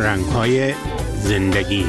رنگ‌های زندگی.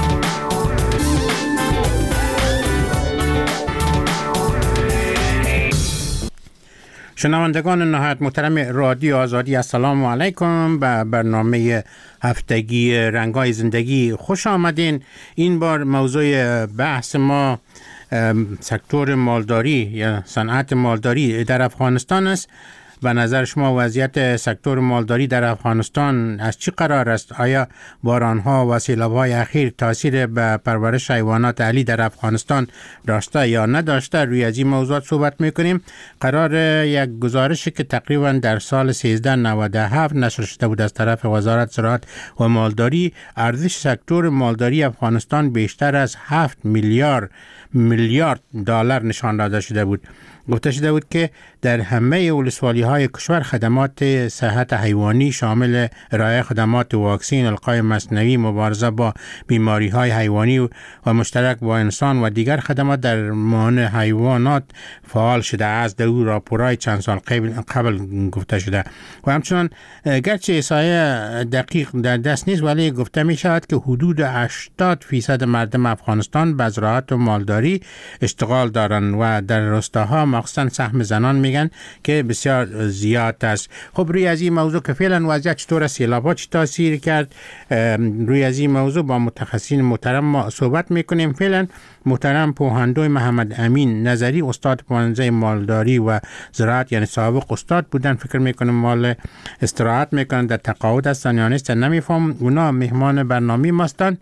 شنوندگان نهایت محترم رادیو آزادی، السلام علیکم. به برنامه هفتگی رنگ‌های زندگی خوش آمدین. این بار موضوع بحث ما سکتور مالداری یا صنعت مالداری در افغانستان است. به نظر شما وضعیت سکتور مالداری در افغانستان از چی قرار است؟ آیا باران‌ها و سیلاب‌های اخیر تاثیر به پرورش حیوانات اهلی در افغانستان داشته یا نداشته؟ روی از این موضوع صحبت می‌کنیم. قرار یک گزارشی که تقریباً در سال 1397 نشر شده بود از طرف وزارت زراعت و مالداری، ارزش سکتور مالداری افغانستان بیشتر از 7 میلیارد دلار نشان داده شده بود. گفته شده بود که در همه ولسوالی‌های کشور خدمات صحت حیوانی شامل ارائه خدمات واکسین، القای مصنوعی، مبارزه با بیماری‌های حیوانی و مشترک با انسان و دیگر خدمات در درمان حیوانات فعال شده است. در او راپورهای چند سال قبل گفته شده و همچنان گرچه احصایه دقیق در دست نیست، ولی گفته می شود که حدود 80% مردم افغانستان به زراعت و مالداری اشتغال دارند و در روستاها مخصوصا سهم زنان میگن که بسیار زیاد است. خب روی از این موضوع که فعلا وضعیت چطور، سیلاب‌ها چی تاثیر کرد، روی از این موضوع با متخصصین محترم ما صحبت میکنیم. فعلا محترم پوهندوی محمد امین نظری، استاد پوهنځی مالداری و زراعت، یعنی سابق استاد بودن، فکر میکنم مال استراحت میکنن، در تقاعد هستن یا نیست نمیفهم. اونا مهمان برنامه ما هستند.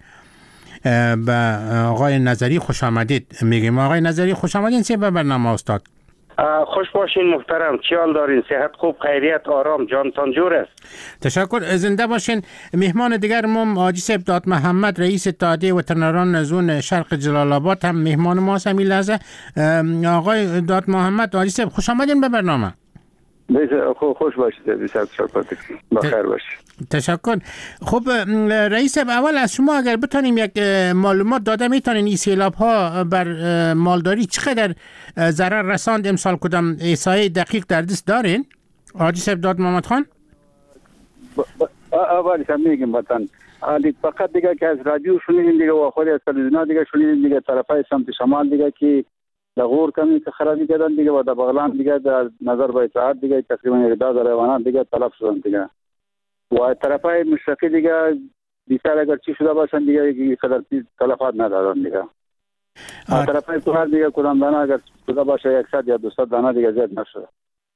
به آقای نظری خوش آمدید میگیم. آقای نظری خوش آمدین سی به برنامه استاد. خوش باشین محترم، چی حال دارین؟ صحت خوب، خیریت، آرام، جانتان جور است؟ تشکر، زنده باشین. مهمان دیگر ما حاجی صاحب داد محمد، رئیس اتحادیه وترنران زون شرق جلال آباد هم مهمان ما است همین لحظه. آقای داد محمد، حاجی صاحب خوش آمدین به برنامه. خوش باشید، بخیر باشید. تشکر. خب رئیس، اول از شما اگر بتونیم یک معلومات داده میتونین این سیلاب ها بر مالداری چقدر ضرر رساند امسال، کدام احصایه دقیق در دست دارین؟ حاجی صاحب داد محمد خان. اولی هم میگم بطن فقط دیگه که از رادیو شنیدیم دیگه و خود از تلویزیون دیگه شنیدیم دیگه طرفای سمت شمال دیگه که در غور کمی که خرابی کردن دیگه و در بغلان دیگه در نظر به اطلاعات دیگه تقریبا 10,000 حیوانات دیگه تلف شدن دیگه و طرفای مشرقی دیگه بیشتر اگر چی شده باشن دیگه قدر تلفات ندارن دیگه. طرفای کنار دیگه کدام دانه اگر شده باشه 100 یا 200 دانه دیگه زیاد نشده.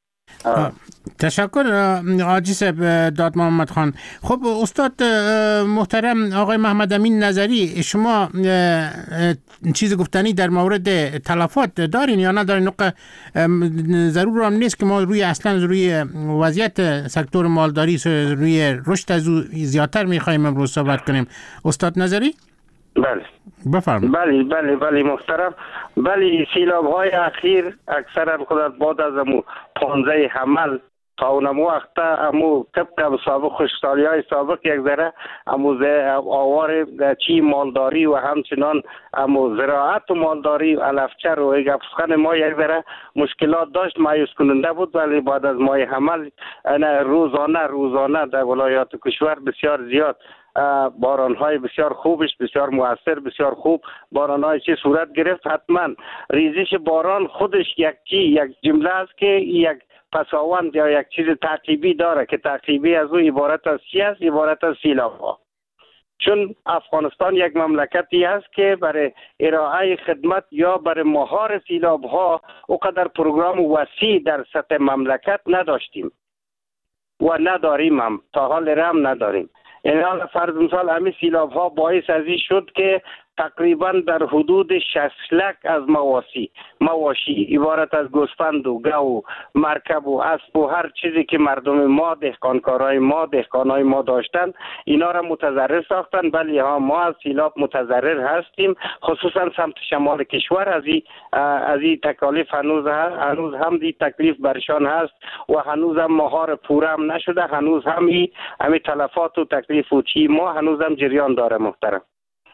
تشکر حاجی صاحب داد محمد خان. خب استاد محترم آقای محمد امین نظری، شما چیز گفتنی در مورد تلفات دارین یا ندارین؟ ضرور هم نیست که ما اصلا روی وضعیت سکتور مالداری، روی رشد از او زیادتر میخوایم امروز صحبت کنیم. استاد نظری؟ بله بفرمایید. بله محترم. بله، سیلاب‌های اخیر اکثرا خودت بعد از 15 حمل تا اونم وقت امو طبق سابق خوشحالی‌های سابق یک ذره امو آوار چی مالداری و همچنان امو زراعت و مالداری و علفچر و گفسخن ما یک ذره مشکلات داشت، مایوس کننده بود. ولی بعد از ماه حمل روزانه در ولایات کشور بسیار زیاد باران‌های بسیار خوبش، بسیار مؤثر، بسیار خوب باران‌های چی صورت گرفت. حتما ریزش باران خودش یک جمله است که یک پساوند یا یک چیز تعقیبی داره که تعقیبی از او عبارت از چی است؟ عبارت از سیلاب‌ها. چون افغانستان یک مملکتی است که برای ارائه خدمت یا برای مهار سیلاب‌ها اونقدر پروگرام وسیع در سطح مملکت نداشتیم و نداریم، هم تا حال هم نداریم. یعنی فرض مثال همین سیلاب ها باعث از این شد که تقریبا در حدود 60 لک از مواشی عبارت از گوسفند و گو، مرکب و اسب و هر چیزی که مردم ما، دهقانای ما داشتن، اینا را متضرر ساختن. بله ما از سیلاب متضرر هستیم، خصوصا سمت شمال کشور. از این تکالیف هنوز هم دی تکلیف برشان هست و هنوز هم مهار پوره هم نشده. هنوز هم همین تلفات و تکلیف و چی ما هنوز هم جریان داره محترم.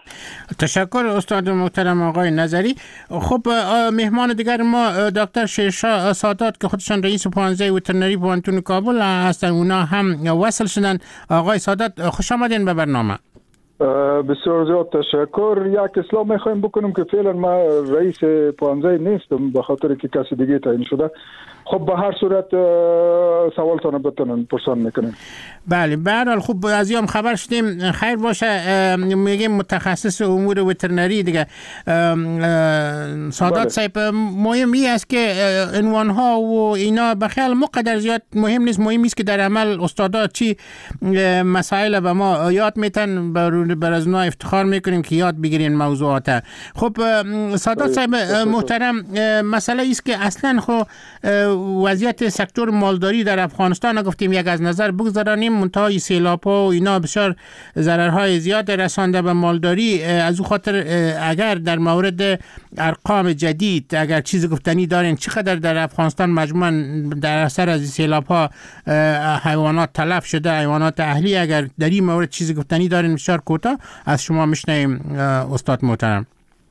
تشکر استاد محترم آقای نظری. خب مهمان دیگر ما دکتر شیرشاه سادات که خودشان رئیس پانزه وترنری پوانتون کابل هستن، اونا هم وصل شدن. آقای سادات خوش آمدین به برنامه. بسیار زیاد تشکر. یک اصلاح میخوایم بکنم که فعلا ما رئیس پانزه نیستم به خاطر که کسی دیگه تعیین شده. خب به هر صورت سوالتان بتونن پرسان میکنن. بله به هر حال خوب از یام خبر شدیم. خیر باشه. میگیم متخصص امور وترنری دیگه سادات صاحب، مهمی است که عنوان ها و اینا به خیال مقدر زیاد مهم نیست. مهم است که در عمل استادا چی مسائل به ما یاد میتن، بر از اونا افتخار میکنیم که یاد بگیرین موضوعات. خب سادات صاحب محترم، مسئله است که اصلا خو وضعیت سکتور مالداری در افغانستان گفتیم یک از نظر بگذارانیم، منتهای سیلاب‌ها و اینا بسیار ضررهای زیاد رسانده به مالداری. از او خاطر اگر در مورد ارقام جدید اگر چیز گفتنی دارین، چقدر در افغانستان مجموعاً در اثر از سیلاب‌ها حیوانات تلف شده، حیوانات اهلی، اگر در این مورد چیز گفتنی دارین بسیار کوتاه از شما میشنویم استاد محترم.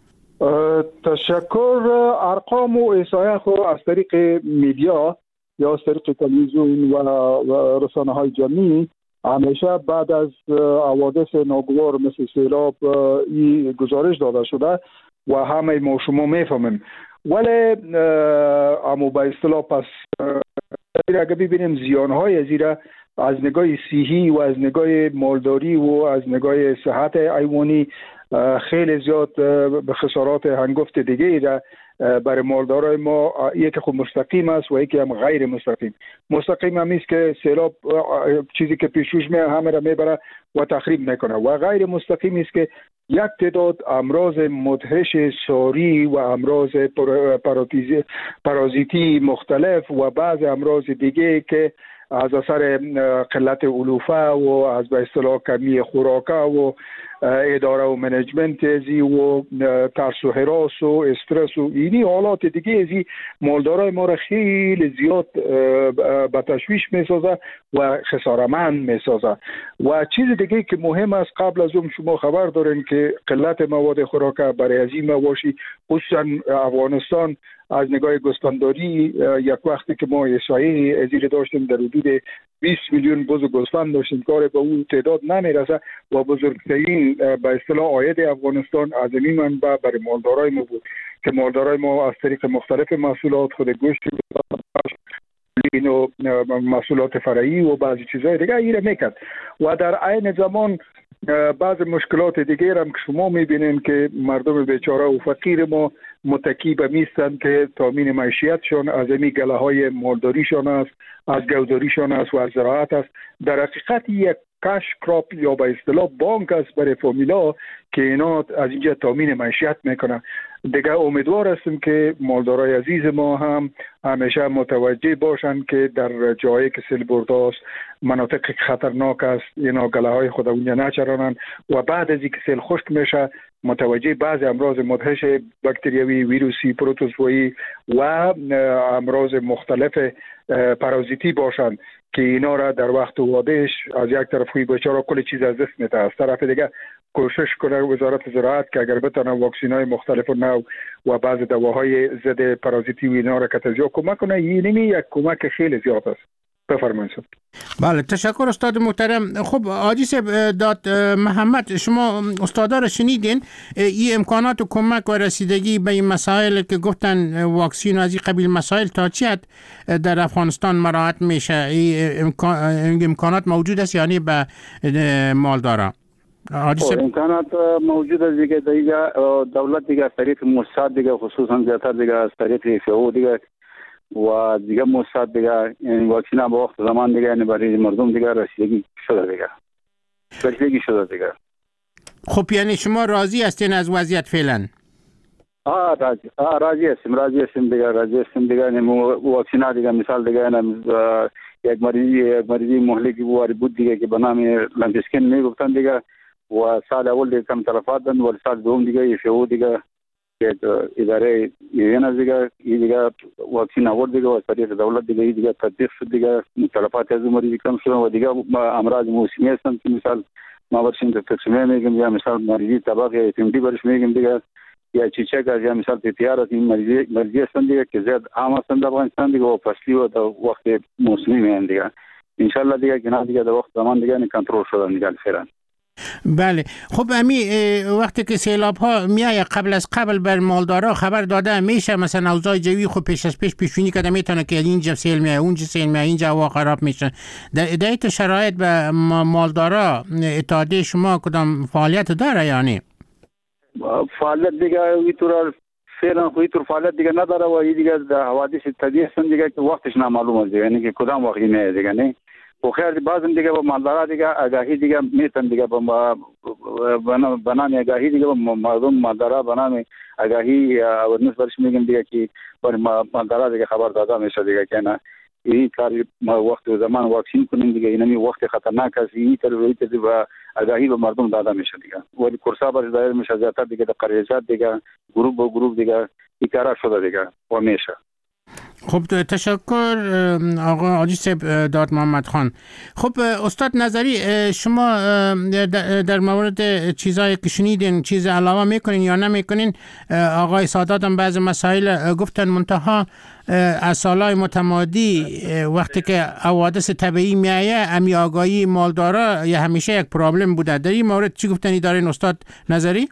تشکر. ارقام و احصایه خو از طریق میدیا یا از طریق تلویزیون و رسانه های جمعی همیشه بعد از حوادث ناگوار مثل سیلاب گزارش داده شده و همه ما شما میفهمیم، ولی اما به اصطلاح پس اگه ببینیم زیانهای زیره از نگاه صحی و از نگاه مالداری و از نگاه صحت حیوانی خیلی زیاد به خسارات هنگفت دیگه را برای مالدارای ما، یکی خود مستقیم است و یکی هم غیر مستقیم. مستقیم هم است که سیلاب چیزی که پیشوش همه را میبره و تخریب میکنه، و غیر مستقیم است که یک تعداد امراض مدهش ساری و امراض پارازیتی مختلف و بعض امراض دیگه که از اثر قلت علوفه و از به اصطلاح کمی خوراکه و اداره و منیجمنت ازی و ترس و هراس و استرس و اینی حالات دیگه ازی مالدارای ما را خیلی زیاد به تشویش میسازه و خسارمند میسازه. و چیز دیگه که مهم است، قبل از اون شما خبر دارین که قلت مواد خوراکه برای از این مواشی خصوصا افغانستان از نگاه گوسفندداری یک وقتی که ما احصایه ازیر داشتیم در حدود 20 میلیون بز و گوسفند داشتیم، کار به اون تعداد نمیرسه و بزرگترین به اصطلاح عاید افغانستان از این منبع برای مالدارای ما بود که مالدارای ما از طریق مختلف محصولات خود گوشت و محصولات فرعی و بعضی چیزهای دیگه ایره میکرد و در عین زمان بعض مشکلات دیگه هم که شما میبینین که مردم بیچاره و فقیر ما متکی به میستن که تامین معیشتشان از این گله های مالداریشان است، از گوداریشان است و از زراعت است. در حقیقت یک کاش کراپ یا به اصطلاح بانک است برای فامیلا که اینا از اینجا تامین معیشت میکنن. دیگه امیدوار هستم که مالدارای عزیز ما هم همیشه متوجه باشن که در جایی که سیل برده است، مناطق خطرناک است، اینا گله های خود اونجا نچرانن و بعد از اینکه سیل خشک میشه متوجه بعضی امراض مدهش باکتریوی، ویروسی، پروتوزوایی و امراض مختلف پارازیتی باشند که اینا را در وقت وادهش از یک طرف خوی بیچاره کل چیز از دست میده، از طرف دیگه کوشش کنه وزارت زراعت که اگر بتونه واکسین‌های مختلف نو و بعض دواهای ضد پارازیتی و اینا را که تزیاد کمک کنه، این یک کمک خیلی زیاد است. بفرمایید. بله تشکر استاد محترم. خب حاجی صاحب داد محمد، شما استادا را شنیدین، این امکانات و کمک و رسیدگی به این مسائل که گفتن واکسین و از این قبیل مسائل تا چی حد در افغانستان مراعات میشه؟ این امکانات موجود است یعنی به مالدارا؟ امکانات موجود است دیگه. دولت دیگه از طریق موسسات دیگه خصوصا زیادتر دیگه از طریق FAO دیگه و دیگه موسسات دیگه این واکسین به وقت زمان دیگه یعنی برای مردم دیگه رسیدگی شده دیگه. خب یعنی شما راضی هستین از وضعیت فعلا؟ راضی هستیم دیگه. یعنی واکسین دیگه مثال دیگه یک مریضی مهلکی بود دیگه که به نام لمپسکن میگفتن دیگه و سال اول دیگه کم تلفات دن و سال دوم دیگه FAO دیگه که اداره ایران دیگه واکسین آورد دیگه و طریق دولت دیگه تطبیق شد دیگه، تلفات از مریض کم شد و دیگه امراض موسمی هستن که مثال ما برشیم تو تقسیمه میگیم، یا مثلا مریضی طبق یا تیمدی برش میگیم دیگه، یا چیچک از یا مثلا پیپیار از این مریضی هستن دیگه که زیاد عام هستن در افغانستان دیگه و فصلی و در وقت موسمی میان دیگه. انشالله دیگه گناه دیگه در وقت زمان دیگه کنترل شدن دیگه فعلا. بله. خب امی وقتی که سیلاب ها میایه قبل بر مالدارا خبر داده میشه، مثلا اوضاع جوی خب پیش از پیش پیشبینی کرده میتونه که اینجا سیل میایه اونجا سیل میایه اینجا هوا خراب میشه. در ایت شرایط به مالدارا اتحادیه شما کدام فعالیت داره یعنی؟ فعالیت دیگه اینطور فعلا اینطور فعالیت دیگه نداره و این دیگه در حوادث طبیعی هستن دیگه که وقتش نامعلوم است دیگه، یعنی که کدام وقتی میاد دیگه نه. و خیر بعضی دیگه با مالدارا دیگه آگاهی دیگه میتن دیگه با بنام آگاهی دیگه با مردم مالدارا بنام آگاهی اورنس برش میگیم دیگه که بر مالدارا دیگه خبر داده میشه دیگه که نه این کار ما وقت و زمان واکسین کنیم دیگه، اینمی وقت خطرناک است، این طریقه و آگاهی به مردم داده میشه دیگه. ولی کورسا برش دایر میشه زیادتر دیگه در قریزات دیگه گروه به گروه دیگه این کارا شده دیگه و میشه. خب تشکر آقا حاجی صاحب داد محمد خان. خب استاد نظری شما در مورد چیزایی که شنیدین چیز علاوه میکنین یا نمیکنین؟ آقای سادات هم بعض مسائل گفتن، منتها از سالهای متمادی وقتی که حوادث طبیعی میایه امی آگاهی مالدارا یا همیشه یک پرابلم بوده. در این مورد چی گفتنی دارین استاد نظری؟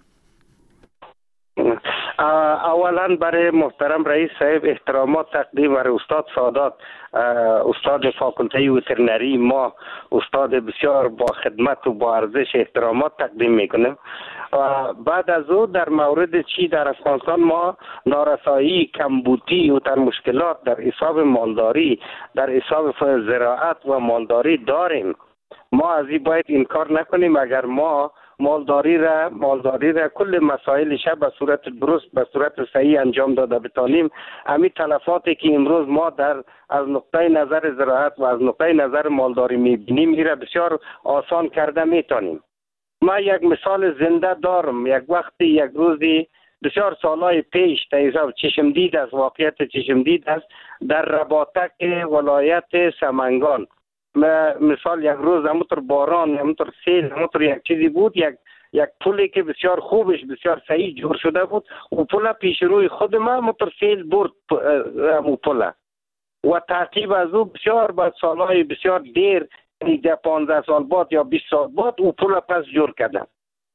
اولا برای محترم رئیس صاحب احترامات تقدیم برای استاد سادات، استاد فاکولته وترنری ما، استاد بسیار با خدمت و با ارزش، احترامات تقدیم میکنیم. بعد از او در مورد چی در افغانستان ما نارسایی، کمبودی و در مشکلات در حساب مالداری، در حساب زراعت و مالداری داریم. ما از این باید انکار نکنیم. اگر ما مالداری را کل مسائلش به صورت درست به صورت صحیح انجام داده بتانیم، همین تلفاتی که امروز ما از نقطه نظر زراعت و از نقطه نظر مالداری میبینیم میره بسیار آسان کرده میتونیم. ما یک مثال زنده دارم. یک وقتی یک روزی بسیار سالهای پیش تا چشمدید است، واقعیت چشمدید است در رباطک ولایت سمنگان. مثال یک روز همونطور باران، همونطور سیل، همونطور یک چیزی بود، یک پلی که بسیار خوبش بسیار صحیح جور شده بود و پل پیش روی خود ما همونطور سیل برد همون پل و تعقیب از او بسیار بعد سالهای بسیار دیر، یعنی 15 سال بعد یا 20 سال بعد او پل پس جور کردن.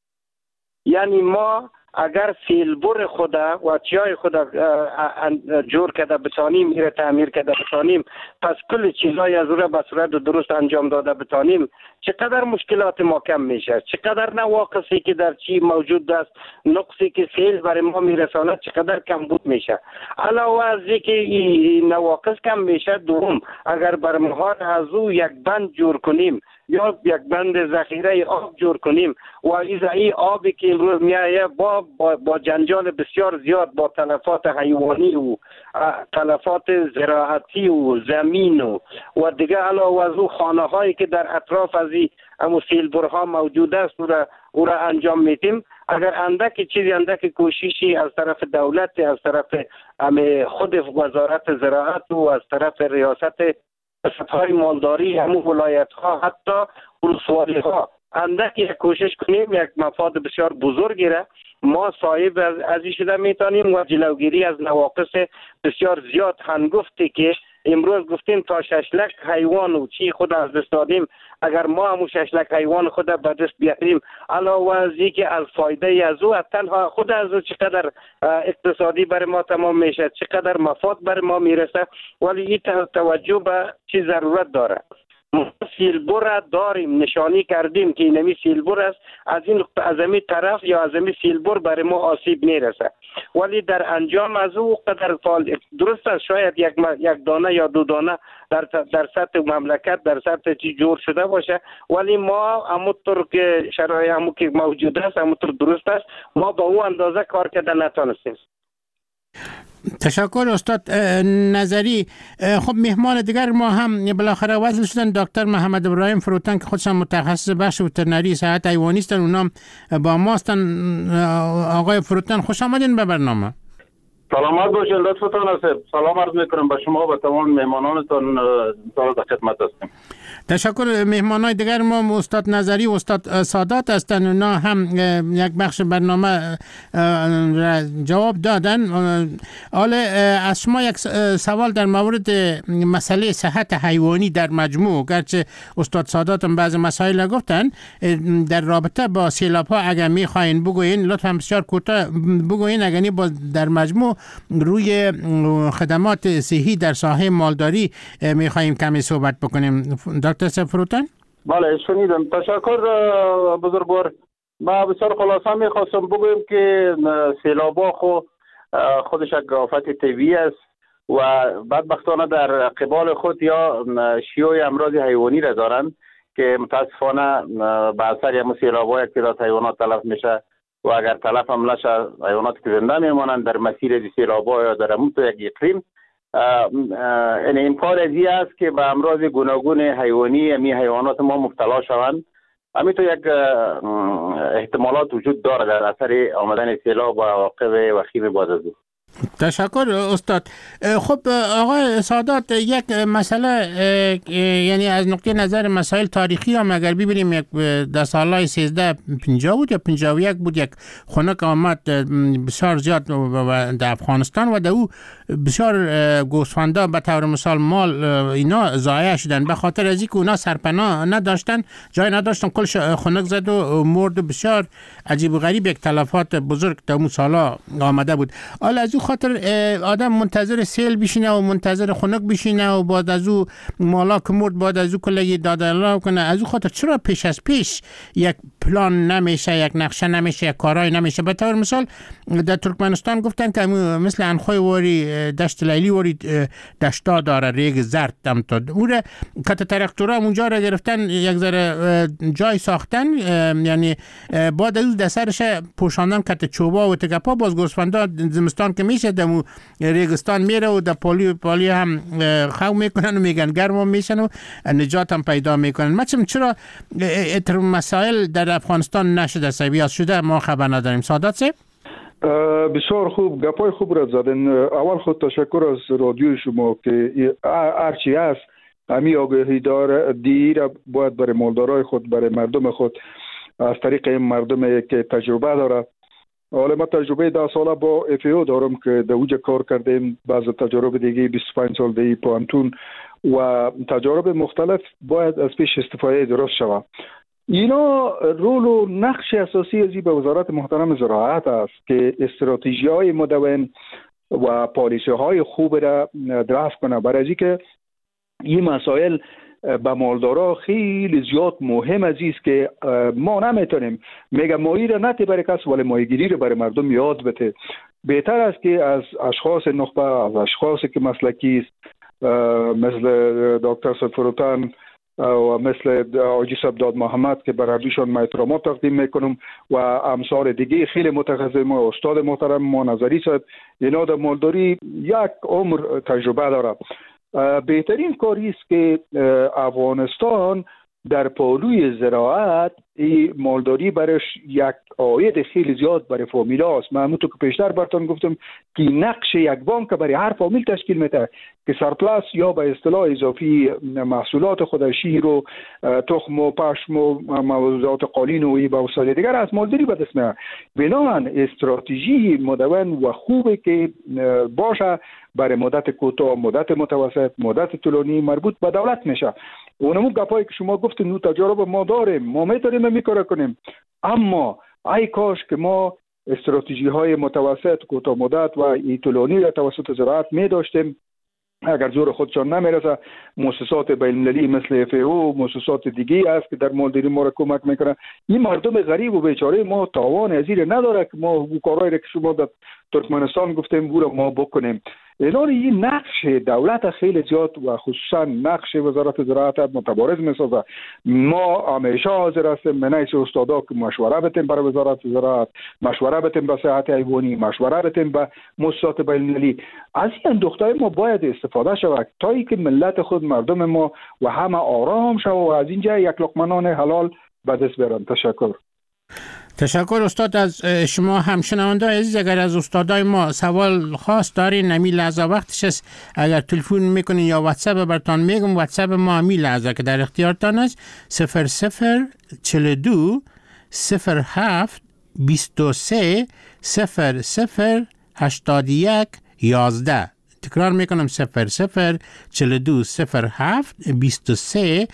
یعنی ما اگر سیلبر خدا و چیای خدا جور کرده بتانیم، ایره تعمیر کرده بتانیم، پس کل چیزهای از او را به صورت درست انجام داده بتانیم، چقدر مشکلات ما کم میشه، چقدر نواقصی که در چی موجود است، نقصی که سیل برای ما میرساند چقدر کم بود میشه. علاوه از اینکه نواقص کم میشه، دوم اگر بر مهار از او یک بند جور کنیم یا یک بند ذخیره آب جور کنیم و این آبی که امروز میایه با جنجال بسیار زیاد، با تلفات حیوانی و تلفات زراعتی و زمین و دیگه علاوه از او خانه هایی که در اطراف از این سیلبرها موجود است او را انجام میدیم. اگر اندک کوششی از طرف دولت، از طرف خود وزارت زراعت و از طرف ریاست های مالداری همون ولایت ها، حتی ولسوالی ها، اندک یک کوشش کنیم، یک مفاد بسیار بزرگی را ما صاحب از این شده میتونیم و جلوگیری از نواقص بسیار زیاد هنگفتی که امروز گفتیم تا 6 لک حیوان و چی خود از دست دادیم، اگر ما همون 6 لک حیوان خود به دست بیاریم، علاوه از اینکه از فایده از او تنها خود از او چقدر اقتصادی برای ما تمام میشه، چقدر مفاد برای ما میرسه، ولی این توجه به چی ضرورت داره. ما سیلبر داریم، نشانی کردیم که اینمی سیلبر است، از این طرف یا از این سیلبر برای ما آسیب میرسه، ولی در انجام از او قدر فعال درست است. شاید یک دانه یا 2 دانه در سطح مملکت در سطح چی جور شده باشه، ولی ما همونطور که شرایط همون که موجود است همونطور درست است، ما با او اندازه کار کرده نتونستیم. تشکر استاد نظری. خب مهمان دیگر ما هم بالاخره وصل شدن، دکتر محمد ابراهیم فروتن که خودشان متخصص بخش وترنری صحت حیوانی هستند، اونا با ما هستند. آقای فروتن خوش آمدین به برنامه. سلامت باشین، لطفتان است. سلام عرض میکنم به شما و تمام مهمانانتان، در خدمت هستیم. تشکر. مهمانای دیگر ما استاد نظری و استاد سادات هستند. اونا هم یک بخش برنامه جواب دادن. حالا از شما یک سوال در مورد مسئله صحت حیوانی در مجموع، گرچه استاد سادات هم بعض مسائل گفتن در رابطه با سیلاب ها اگر میخواین بگوین، لطفا بسیار کوتاه بگوین. اگر با در مجموع روی خدمات صحی در ساحه مالداری میخوایم کمی صحبت بکنیم. دکتر سفروتن؟ بله شنیدم. تشکر بزرگوار. ما بسیار خلاصه میخواستم بگویم که سیلابا خودش یک آفت طبیعی است و بدبختانه در قبال خود یا شیوع امراض حیوانی را دارند که متاسفانه به اثر این سیلابا یک تعداد حیوانات تلف میشه و اگر تلف هم نشه حیواناتی که زنده میمانند در مسیر سیلابا یا در همون یک اقلیم، این امکان ازی است که به امراض گوناگون حیوانی امی حیوانات ما مبتلا شوند. همینطور یک احتمالات وجود داره در اثر آمدن سیلاب و عواقب وخیم بعد از او. تشکر استاد. خب آقای سادات، یک مسئله یعنی از نقطه نظر مسائل تاریخی هم اگر ببینیم، یک در سالهای 1350 بود یا 51 بود یک خنک آمد بسیار زیاد در افغانستان و در او بسیار گوسفندا به طور مثال مال اینا ضایع شدن به خاطر از اینکه اونا سرپناه نداشتن، جای نداشتن، کل خنک زد و مرد. بسیار عجیب و غریب یک تلفات بزرگ در اون سالا آمده بود. حالا از خاطر آدم منتظر سیل بشینه و منتظر خنک بشینه و بعد از او مالا که مرد بعد از او کلگی دادلا کنه. از او خاطر چرا پیش از پیش یک پلان نمیشه، یک نقشه نمیشه، یک کارای نمیشه؟ به طور مثال در ترکمنستان گفتن که مثل انخوی واری دشت لیلی واری دشتا داره ریگ زرد دم تا اون کت ترکتورا اونجا را گرفتن، یک ذره جای ساختن، یعنی بعد از او دسرش پوشاندن کت چوبا و تکپا. باز گوسفندا زمستان که میشه دمو ریگستان میره و در پالی هم خو میکنن و میگن گرم میشن و نجات هم پیدا میکنن. مثلا چرا اتر مسائل در افغانستان نشده سبیات شده ما خبر نداریم؟ سادات سه بسیار خوب، گپای خوب را زدن. اول خود تشکر از رادیو شما که هرچی هست همی آگاهی دیر باید برای مالدارای خود، برای مردم خود از طریق این مردم که تجربه داره. حالا ما تجربه 10 ساله با FAO دارم که در اوجه کار کردیم، بعض تجربه دیگه 25 سال دیگه پانتون و تجارب مختلف باید از پیش استفاده درست شود. اینا رول و نقش اساسی ازی به وزارت محترم زراعت است که استراتژی های مدون و پالیسی های خوب را درافت کنه. برای اینکه این مسائل به مالدارا خیلی زیاد مهم است که ما نمیتونیم میگم ماهی را نتی برای کس ولی ماهیگیری را برای مردم یاد بده. بهتر است که از اشخاص نخبه، از اشخاصی که مسلکی است مثل دکتر سفروتن و مثل آجی سبداد محمد که بر هردوشان ما احترامات تقدیم میکنم و امثال دیگه خیلی متخصص ما، استاد محترم ما نظری صاحب، اینا در مالداری یک عمر تجربه داره. بهترین کاری است که افغانستان در پالوی زراعت مالداری برش یک عاید خیلی زیاد برای فامیلا است. من همونطور که پیشتر براتون گفتم که نقش یک بانک برای هر فامیل تشکیل میده که سرپلاس یا به اصطلاح اضافی محصولات خود، شیر و تخم و پشم و موضوعات قالین و به وسایل دیگر از مالداری به دست میاد. بنابراین استراتژی مدون و خوبه که باشه برای مدت کوتاه، مدت متوسط، مدت طولانی مربوط به دولت میشه. اونمون گپایی که شما گفتین نو تجارب ما داریم، ما میتونیم میکاره کنیم، اما ای کاش که ما استراتژی های متوسط، کوتاه مدت و طولانی را توسط زراعت می داشتیم. اگر زور خودشان نمیرسه مؤسسات بین‌المللی مثل FAO، مؤسسات دیگه است که در مالداری ما را کمک میکنه. این مردم غریب و بیچاره ما توان ازیر نداره که ما کارهایی را که شما در ترکمنستان گفتیم او را ما بکنیم. این نقش دولت خیلی زیاد و خصوصا نقش وزارت زراعت متبارز میسازه. ما همیشه حاضر هستیم من ایس استادا که مشوره بتیم برای وزارت زراعت، مشوره بتیم به صحت حیوانی، مشوره بتیم به مؤسسات بین‌المللی. از این دختای ما باید استفاده شود تا اینکه ملت خود، مردم ما و همه آرام شود و از اینجا یک لقمه نان حلال به دست بیارن. تشکر. تشکر استاد از شما. همشنونده عزیز، اگر از استادای ما سوال خاص دارین امی لحظه وقتش است، اگر تلفن میکنین یا واتساپ برتان میگم، واتساپ ما امی لحظه که در اختیارتان است 0042 07 23 0081 11. تکرار میکنم 0042 07 23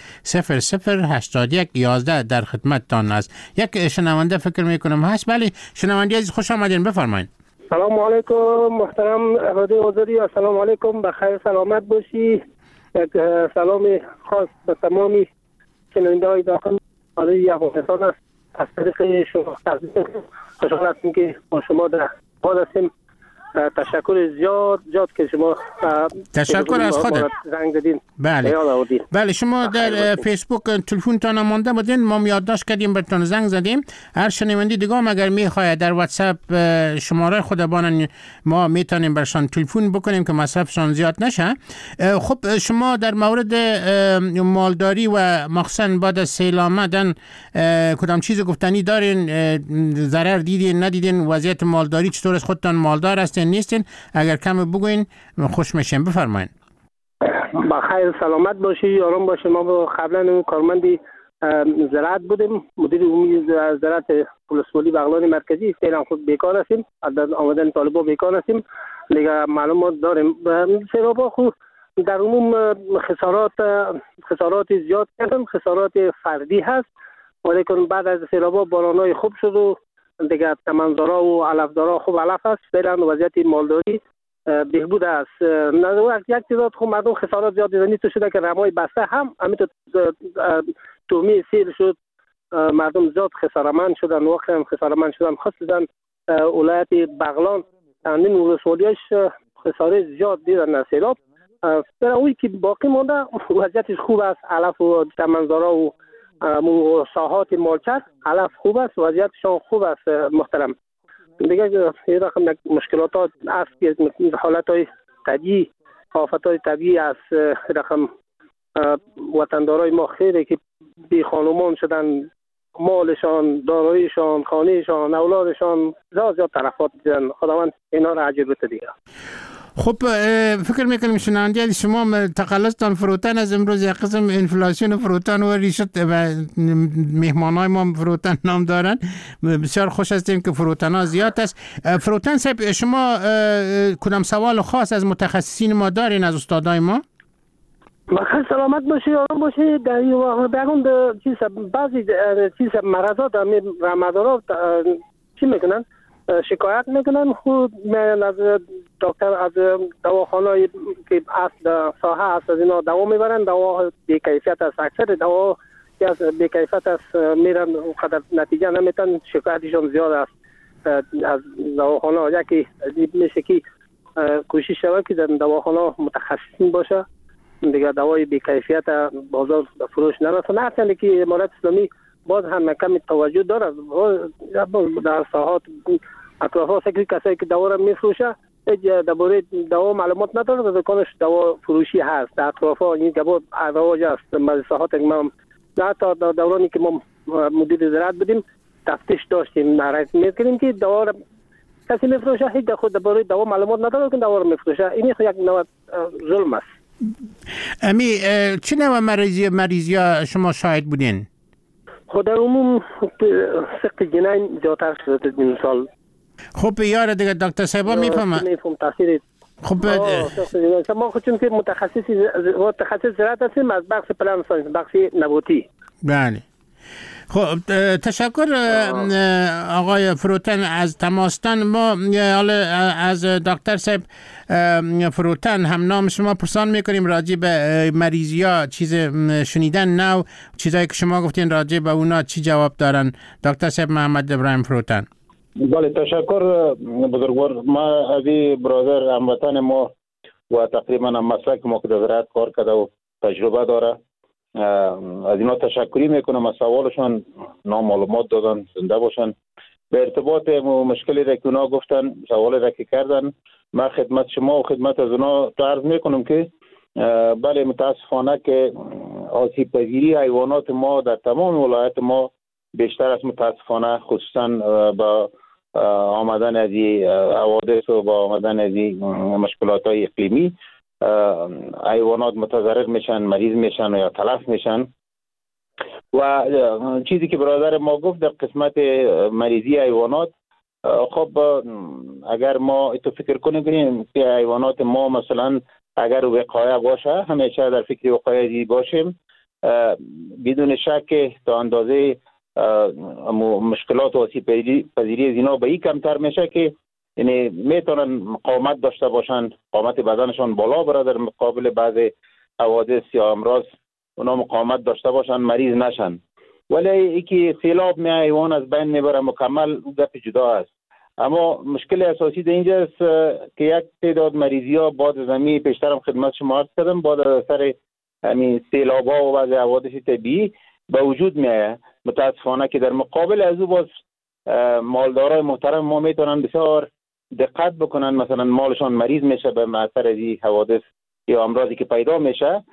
0081 11 در خدمتتان است. یک شنونده فکر میکنم هست. بله شنونده عزیز، خوش آمدین، بفرمایید. سلام علیکم محترم رادیو آزادی، السلام علیکم، بخیر سلامت باشی. یک سلام خاص به تمامی شنونده‌های داخل افغانستان است. از طریق شما خوشحال هستیم که با شما در پاد هستیم. تشکر زیاد که شما تشکر از خودت زنگ زدین. بله شما در فیسبوک تلفنتان مانده بودین، ما یادداشت کردیم براتون زنگ زدیم. هر شنوندی دیگه هم اگر میخواد در واتساپ شماره خودبان ما میتونیم برشان تلفن بکنیم که مصرفشان زیاد نشه. خب شما در مورد مالداری و مخصوصا بعد از سیل آمدن کدام چیز گفتنی دارین؟ ضرر دیدین ندیدین؟ وضعیت مالداری چطور است؟ خودتان مالدار هستین نیستین؟ اگر کم بگوین خوش میشیم. بفرمایید. بخیر سلامت باشی، آرام باشی. ما قبلا کارمندی زراعت بودیم، مدیر عمومی زراعت ولسوالی بغلان مرکزی. فعلا خود بیکار هستیم، از آمدن طالبا بیکار هستیم. دیگه معلومات داریم. سیلابا خود در عموم خسارات زیاد کردن، خسارات فردی هست، ولیکن بعد از سیلابا بارانای خوب شد و دیگه تمنزارا و علفدارا خوب علف است. فعلا وضعیت مالداری بهبود است. یک چیزات خب مردم خسارات زیاد دیدنی تو شده که رمای بسته هم همینطور تومی سیل شد، مردم زیاد خسارمند شدن، واقعا هم خسارمند شدن. خصوصا ولایت بغلان این ولسوالیاش خسارات زیاد دیدن از سیلاب. اوی که باقی مونده وضعیتش خوب است، علف و تمنزارا و ساحات مالچر علف خوب است، وضعیتشان خوب است محترم. دیگه یه رقم مشکلات است که حالتهای طبیعی، آفتهای طبیعی است. رقم وطندارای ما خیلی که بی خانمان شدن، مالشان، داراییشان، خانهشان، اولادشان زیاد تلفات دیدن. خداوند اینا را اجر بده دیگه. خب فکر میکنیم شنونده شما تقلصتان فروتن از امروز یک قسم انفلاسیون فروتن و ریشت و مهمانای ما فروتن نام دارن. بسیار خوش هستیم که فروتن ها زیاد است. فروتن صاحب شما کدام سوال خاص از متخصصین ما دارین، از استادای ما؟ بخیر سلامت باشی، آرام باشی. در این واقع بگم بعضی چیز مرضات رمضان چی میکنن؟ شکایت میکنن، خود میرن از دکتر، از دواخانه که اصل ساحه است، از اینا دوا میبرن. دوا بی‌کیفیت است، اکثر دوا که از بی‌کیفیت است میرن قدر نتیجه نمیتن. شکایتشون زیاد است از دواخانه. یکی میشه که کوشش شود که در دواخانه متخصصین باشه، دیگه دوای بی‌کیفیت بازار فروش نرسونه. هرچند که امارت اسلامی باز هم کمی توجه دارد در ساحات اطرافا. سکری کسایی که دوا را میفروشه درباره دوا معلومات نداره، دکانش دوا فروشی هست در اطرافا. این که بود رواج است مزساحات. ما نه تا دورانی که ما مدیر زراعت بودیم تفتیش داشتیم، نرایت میکنیم که دوا را کسی میفروشه، هیچ خود درباره دوا معلومات نداره که دوا را میفروشه. این یک نوع ظلم است. امی چه نوع مریضی شما شاهد بودین؟ خود در عموم سخت جنین زیادتر شده این سال. خب یاره دیگه دکتر صاحبا میفهمن. تاثیر خب ما خودمون که متخصص زراعت هستیم از بخش پلان ساینس، بخش نباتی. بله. خب تشکر آقای فروتن از تماستان. ما از دکتر صاحب فروتن هم نام شما پرسان میکنیم راجع به مریضیا، چیز شنیدن نو چیزایی که شما گفتین راجع به اونا چی جواب دارن؟ دکتر صاحب محمد ابراهیم فروتن. بله تشکر بزرگوار. ما از برادر هموطن ما و تقریبا مسلک ما که در زراعت کار کرده و تجربه داره، از اینا تشکری میکنم. از سوالشان نامعلومات دادن، زنده باشن. به ارتباط مشکلی را که اونا گفتن، سوالی را که کردن، من خدمت شما و خدمت از اونا عرض میکنم که بله متاسفانه که آسیب پذیری حیوانات ما در تمام ولایت ما بیشتر است متاسفانه، خصوصا با آمدن از این حوادث و با آمدن از این مشکلات های اقلیمی حیوانات متضرر میشن، مریض میشن و یا تلف میشن. و چیزی که برادر ما گفت در قسمت مریضی حیوانات، خب اگر ما تو فکر کنیم که حیوانات ما مثلا اگر وقایه باشه، همیشه در فکر وقایه باشیم، بدون شک تا اندازه مشکلات و آسیب پذیری از اینا به این کمتر میشه که یعنی میتونن مقاومت داشته باشن، قامت بدنشان بالا بره در مقابل بعض حوادث یا امراض، اونا مقاومت داشته باشن، مریض نشن. ولی اینکه سیلاب می حیوان از بین میبره مکمل گپ جدا است. اما مشکل اساسی در اینجاست که یک تعداد مریضی ها بعد زمین پیشترم خدمت شما عرض کردم، بعد از اثر همین سیلاب ها و بعض حوادث طبیعی به وجود میاد. متاسفانه که در مقابل از او باز مالدارای محترم ما میتونن بسیار دقت بکنن، مثلا مالشان مریض میشه به اثر از این حوادث یا امراضی که پیدا میشه،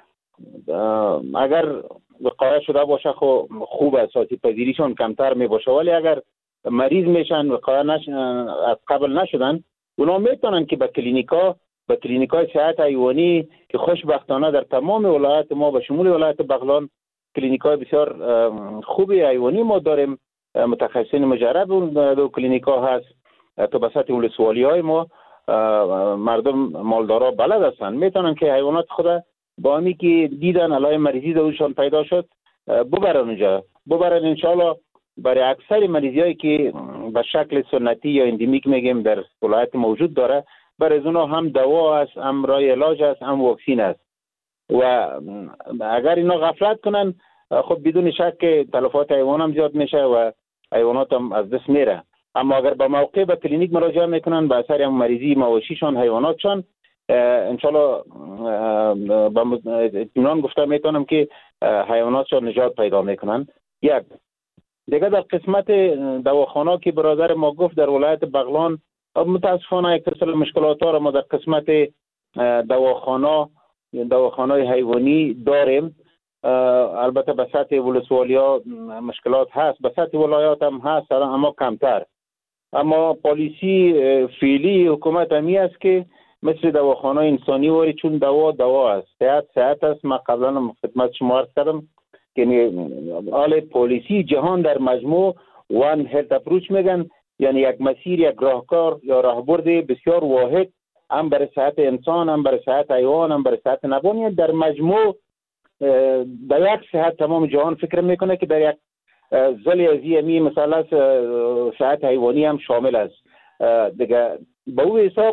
اگر وقایه شده باشه خوب است، آسیب پذیریشون کمتر می باشه. ولی اگر مریض میشن وقایه از قبل نشدن، اونا میتونن که به کلینیکای صحت حیوانی که خوشبختانه در تمام ولایت ما به شمول ولایت بغلان کلینیکای بسیار خوبی حیوانی ما داریم، متخصصین مجرب اون کلینیکا هست. تو بساط ولسوالی های ما مردم مالدارا بلد هستن، میتونن که حیوانات خود با همی که دیدن علای مریضی دوشان پیدا شد ببرن اونجا، ببرن انشاءالله. برای اکثر مریضی هایی که به شکل سنتی یا اندیمیک میگیم در ولایت موجود داره، برای اونا هم دوا است، هم راه علاج است، هم واکسین است. و اگر اینا غفلت کنن خب بدون شک تلفات حیوان هم زیاد میشه و حیوانات هم از دست میره. اما اگر به موقع به کلینیک مراجعه میکنن به اثر هم مریضی مواشیشان حیواناتشان، انشالله با اطمینان گفته میتونم که حیواناتشان نجات پیدا میکنن. یک دیگه در قسمت دواخانه که برادر ما گفت در ولایت بغلان متاسفانه یک سلسله مشکلات ها را ما در قسمت دواخانه حیوانی داریم. البته به سطح ولسوالی ها مشکلات هست، به سطح ولایات هم هست اما کمتر. اما پالیسی فعلی حکومت همی است که مثل دواخانه انسانی واری، چون دوا است، صحت است. ما قبلا خدمت شما عرض کردم که حال پالیسی جهان در مجموع وان هلت اپروچ میگن، یعنی یک مسیر، یک راهکار یا راهبرد بسیار واحد، هم برای صحت انسان، هم برای صحت حیوان، هم برای صحت نبانی. در مجموع در یک صحت تمام جهان فکر میکنه که در یک زلی از این مثلا صحت حیوانی هم شامل است. دیگه به او حساب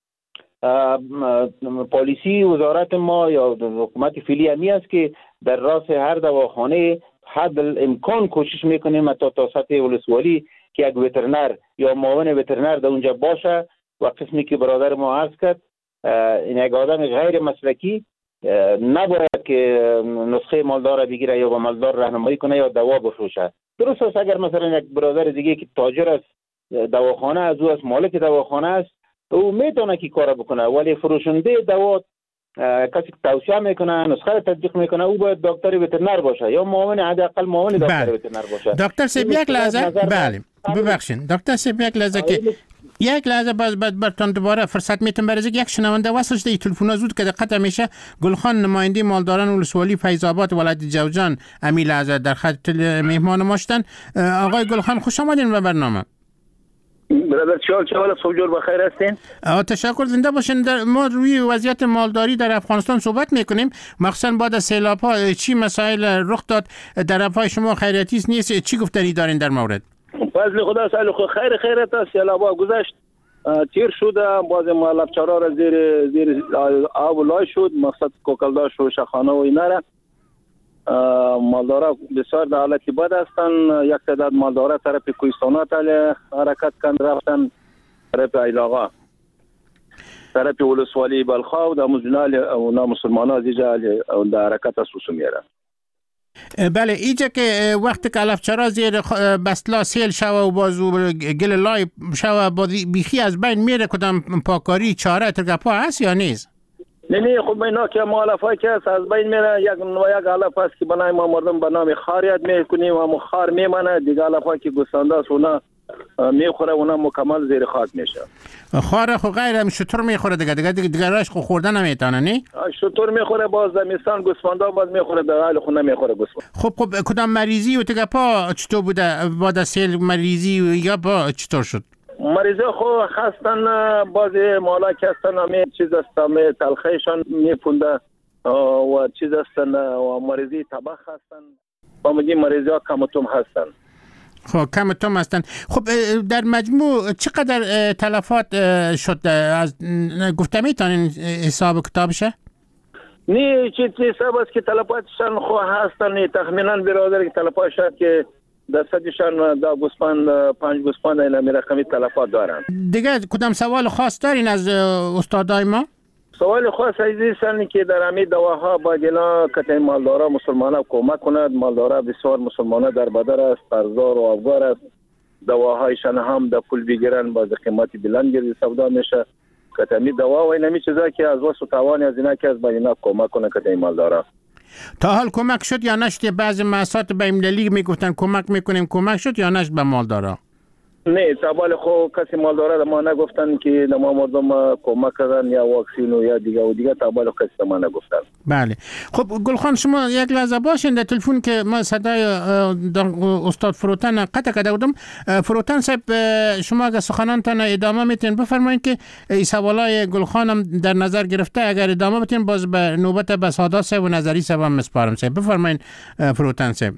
پالیسی وزارت ما یا حکومت فعلی همی است که در راس هر دواخانه حد الامکان کوشش میکنیم تا سطح ولسوالی که یک وترنر یا معاون وترنر در اونجا باشه. و قسمی که برادر ما عرض کرد، این یک آدم غیر مسلکی نباید که نسخه مالدار بگیره یا با مالدار راهنمایی کنه یا دوا بفروشه. درست است اگر مثلا یک برادر دیگه که تاجر است دواخانه از او است، مالک دواخانه است، او میتونه که کار بکنه، ولی فروشنده دوا کسی که توصیه میکنه، نسخه را تطبیق میکنه، او باید دکتر وترنر باشه یا معاون، حداقل معاون دکتر وترنر باشه. دکتر سیب یک لحظه، بله ببخشید دکتر سیب یک لحظه که یک لحظه باز برتون دوباره فرصت میتون برزید. یک شنونده وصلش دی تلفن زود که دقت همیشه گلخان نماینده مالداران ولسوالی فیض آباد ولایت جوزجان امی لحظه در خط مهمان ما شدن. آقای گلخان خوش آمدین به برنامه. برادر چال صبح جور بخیر هستین؟ تشکر، زنده باشین. ما روی وضعیت مالداری در افغانستان صحبت میکنیم، مخصوصا بعد از سیلاب ها چی مسائل رخ داد؟ در افای شما خیریتی نیست، چی گفتنی دارین در مورد؟ فضل خدا سال خیر تا سیلاب ها گذشت، تیر شده، باز ما لبچرا را زیر آب لای شد، مقصد کوکلداش و شخانه و اینا را مالدارا بسیار در حالتی بد هستن. یک تعداد مالدارا طرف کوهستانات حرکت کند رفتن، طرف ایلاغا، طرف ولسوالی بلخا و در مزنال و نامسلمان ها دیجا در حرکت سوسو میره. بله، اینجا که وقتی که علفچرا زیر بستلا سیل شوه و بازو گل لای شوه بیخی از بین میره، کدام پاکاری چاره ترگپا هست یا نیست؟ نه خب اینا که مؤلفه‌ای که از بین میره، یک علف است که بنای ما مردم به نام خار یاد میکنیم و خار میمانه، دیگه علف‌ها که گوسفندا است اونا میخوره، اونا مکمل زیر خاک میشه. خار خو غیر شطور میخوره دیگه راش خو خوردن نمیتونه نه؟ شطور میخوره، باز زمستان گوسفندا باز میخوره، در حال خونه میخوره گوسفند. خب کدام مریضی و دیگه پا چطور بوده بعد از سیل مریضی و یا پا چطور شد؟ مریضا خو هستن، بعضی مالا که هستن همه چیز است، همه تلخیشان میپونده و چیز هستن و مریضی طبخ هستن و مریضی ها کمتوم هستن. خب کمتوم هستن. خب در مجموع چقدر تلفات شد؟ از گفته میتونین حساب کتابشه؟ نه چیز حساب است که تلفاتشان خو هستن، تخمینا برادر که تلفات شد که دستشان دا گوسفند 5 گوسفند این رقمی تلفات دارن. دیگه کدام سوال خاص دارین از استادای ما؟ سوال خاص ایستن که در همین دواها باید اینا کتای مالدارا مسلمانا کمک کند. مالدارا بسیار مسلمانا در بدر است، قرضدار و افگار است، دواهایشان هم در پول بگیرن، باز قیمتی بلند گردی سودا میشه. کتای دوا و اینمی چیزا که از واسه توانی از اینا که از باید اینا کمک کنه کتای مالدارا. تا حال کمک شد یا نشد؟ بعضی مؤسسات بین المللی میگفتن کمک میکنیم، کمک شد یا نشد به مالدارا؟ نه تابال خو کسی مالدارا ما نگفتن که ما مردم کمک کردن یا واکسین و یا دیگه تابال کسی ما نگفتن. بله. خب گلخان شما یک لحظه باشین در تلفن که ما صدای استاد فروتن قطع کرده بودم. فروتن صاحب شما اگه سخنانتان ادامه میتین بفرمایید که این سوالای گلخانم در نظر گرفته، اگر ادامه بتین باز به نوبت بسادا صاحب و نظری صاحب هم مسپارم صاحب. بفرمایید فروتن صاحب.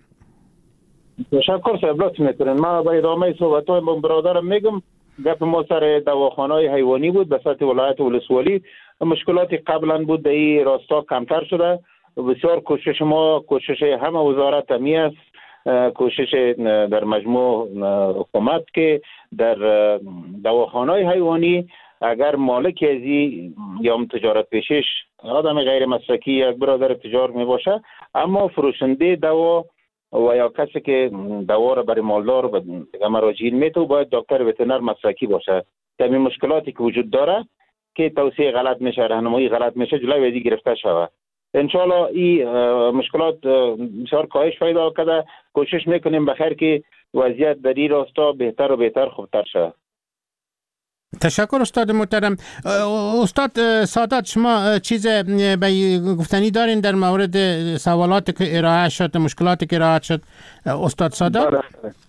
تشکر صاحب، لطف میکنین. ما به ادامه صحبت‌های من برادرم میگم. گپ ما سر دواخانه‌های حیوانی بود به سطح ولایت ولسوالی. مشکلاتی قبلا بود در این راستا کمتر شده. بسیار کوشش همه وزارت همی است، کوشش در مجموع حکومت که در دواخانه‌های حیوانی اگر مالک ازی یا تجارت پیشش آدم غیر مسلکی یک برادر تجار می باشه، اما فروشنده دوا و یا کسی که دوا را برای مالدار و مراجعین میتو باید دکتر وترنر مسلکی باشه. همین مشکلاتی که وجود داره که توصیه غلط میشه، راهنمایی غلط میشه، جلوی ازی گرفته شود. انشالله این مشکلات بسیار کاهش پیدا کرده. کوشش میکنیم بخیر که وضعیت در این راستا بهتر و بهتر خوبتر شود. تشکر استاد محترم. استاد سادات شما چیز به گفتنی دارین در مورد سوالاتی که ارائه شد، مشکلاتی که ارائه شد استاد سادات؟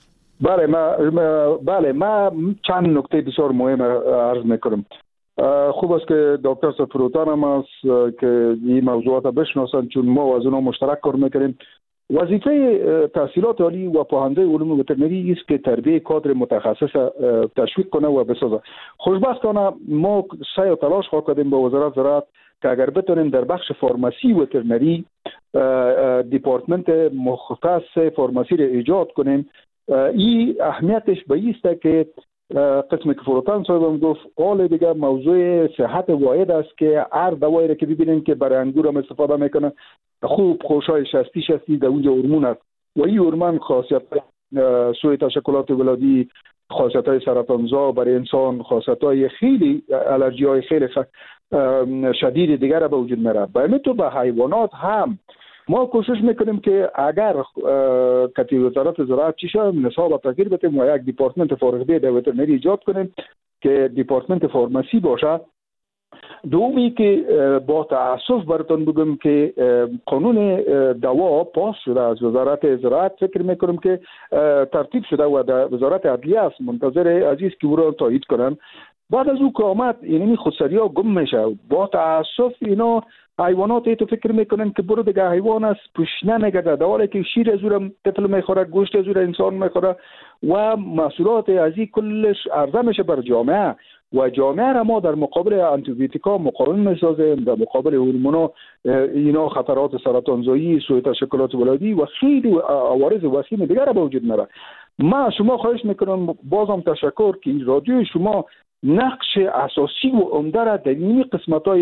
بله ما چند نکته بسیار مهم عرض میکنم. خوب است که دکتر فروتان هم است که این موضوعات بشناسن، چون ما از اونها مشترک کار میکنیم. وظیفه تحصیلات عالی و پاهنده علوم وترنری است که تربیه کادر متخصص تشویق کنه و بسازه. خوشبختانه ما سعی و تلاش کردیم با وزارت زراعت که اگر بتونیم در بخش فارماسی وترنری دیپارتمنت مختص فارماسی را ایجاد کنیم. این اهمیتش به ایسته که قسمی که فروتان صاحبم گفت قال دیگه موضوع صحت واحد است که هر دوایی را که ببینیم که برای انگور هم استفاده میکنه خوب خوشای 60 در اونجا هورمون است و این هورمون خاصیت سوی تشکلات ولادی، خاصیت های سرطانزا برای انسان، خاصیت های خیلی الرژی های خیلی شدید دیگر را به وجود میاره. باید تو به حیوانات هم ما کوشش میکنیم که اگر کتی وزارت زراعت چیشه نصاب تغییر بدیم و یک دیپارتمنت فارغ در وترنری ایجاد کنیم که دیپارتمنت فارماسی باشه. دومی که با تأسف براتون بگم که قانون دوا پاس شده از وزارت زراعت، فکر میکنم که ترتیب شده و در وزارت عدلیه است، منتظر عزیز که او را تایید کنن. بعد از او که آمد اینمی خودسری ها گم میشه. با تأسف اینا حیوانات تو فکر میکنن که برو دیگه حیوان است پوش نمیگرده، در حالی که شیر از اون طفل میخوره، گوشت از اون انسان میخوره و محصولات از این کلش عرضه میشه بر جامعه و جامعه را ما در مقابل آنتیبیوتیکا مقاوم میسازیم، در مقابل هورمونا اینا خطرات سرطانزایی، سوء تشکلات ولادی و خیلی عوارض وسیع دیگر را به وجود میاره. ما شما خواهش میکنم بازم تشکر که این رادیو شما نقش اساسی و عمده را در این قسمت‌های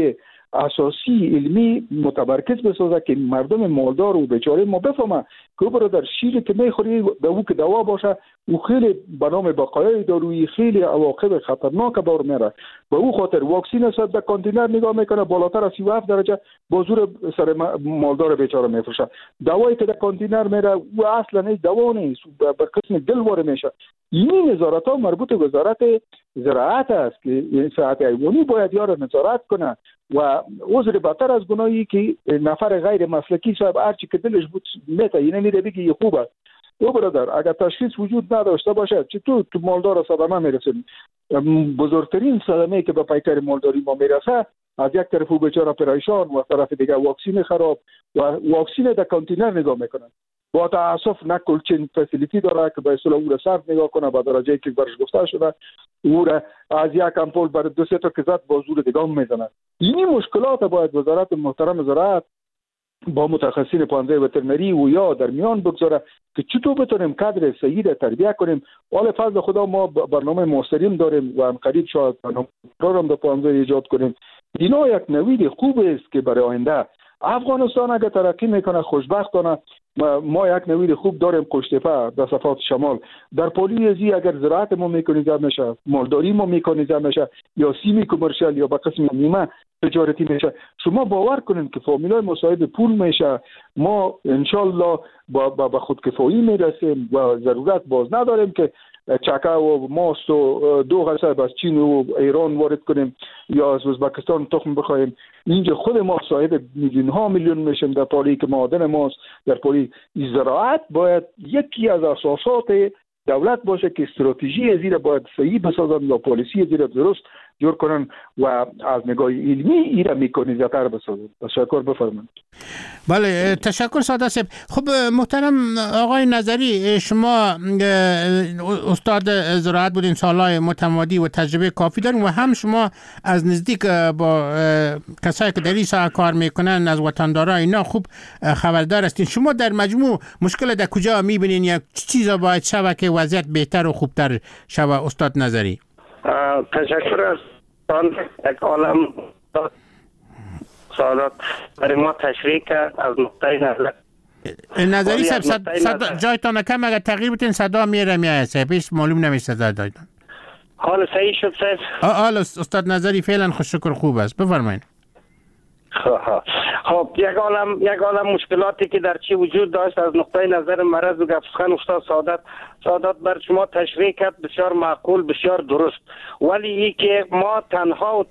اساسی علمی متمرکز بسازه که مردم مالدار و بیچاره ما بفهمه که برادر شیری که میخوری به او که دوا باشه او خیلی به نام بقایای دارویی خیلی عواقب خطرناک بار میره. به او خاطر واکسین است در کانتینر نگاه میکنه بالاتر از 37 درجه با زور سر مالدار بیچاره میفروشه. دوایی که در کانتینر میره او اصلا نیست، دوا نیست، به قسم دل وارد میشه. این نظارت ها مربوط به وزارت زراعت است که صحت حیوانی باید یارو نظارت کنه و عذر بدتر از گناهی که نفر غیر مسلکی صاحب هرچی که دلش بود میته اینه میره بگه خوب است. او برادر اگر تشخیص وجود نداشته باشه چطور تو مالدار صدمه میرسیم؟ بزرگترین صدمه که به پیکر مالداری ما میرسه از یک طرف او بیچاره پریشان و از طرف دیگه واکسین خراب و واکسین در کانتینر نگاه میکنن. با تاسف نه کلچین فسیلیتی داره که به اصطلاح او را صرف نگاه کنه به درجه که برش گفته شده او را از یک امپول بر 2-3 تا که زد با زور دیگه میزنه. این مشکلات باید وزارت محترم زراعت با متخصصین پانزه وترنری و یا در میان بگذاره که چطور بتونیم کادر صحیح را تربیت کنیم. حال فضل خدا ما برنامه مستریم داریم و قریب شاید برنامه پروگرام در پانزه ایجاد کنیم. اینا یک نوید خوب است که برای آینده افغانستان اگر ترقی میکنه خوشبختانه ما یک نوید خوب داریم قشتفه در صفات شمال. در پولیزی اگر زراعت ما میکنیزه میشه، مالداری ما میکنیزه میشه یا سیمی کمرشل یا به قسم نیمه تجارتی میشه. شما باور کنین که فامیلای مصاحب پول میشه. ما انشالله با خودکفایی میرسیم و ضرورت باز نداریم که چکه و ماست و 2% از چین و ایران وارد کنیم یا از ازبکستان تخم بخوایم. اینجا خود ما صاحب میلیون میشیم در پالی که معادن ماست. در پالی زراعت باید یکی از اساسات دولت باشه که استراتژی زیر باید صحیح بسازن یا پالیسی زیر درست جور کنن و از نگاه علمی ایره میکنیزتر بسازن. تشکر بفرمایید. بله تشکر ساده صاحب. خب محترم آقای نظری، شما استاد زراعت بودین، سالهای متمادی و تجربه کافی دارین و هم شما از نزدیک با کسایی که در این ساحه کار میکنن از وطندارا اینا خوب خبردار هستین. شما در مجموع مشکل در کجا میبینین یا چیزا باید شود که وضعیت بهتر و خوبتر شود استاد نظری؟ تشکر از یک عالم سوالات برای ما تشریح کرد از نقطه نظر نظری صاحب. جایتان کم اگر تغییر بتین صدا میره میایه صاحب، هیچ معلوم نمیشه صدا دایتان. حال صحیح شد صاحب؟ حال استاد نظری فعلا خوش شکر خوب است. بفرمایید. خب یک عالم مشکلاتی که در چی وجود داشت از نقطه نظر مرض و گفتخان استاد سعادت بر شما تشریح کرد، بسیار معقول بسیار درست. ولی ای که ما تنها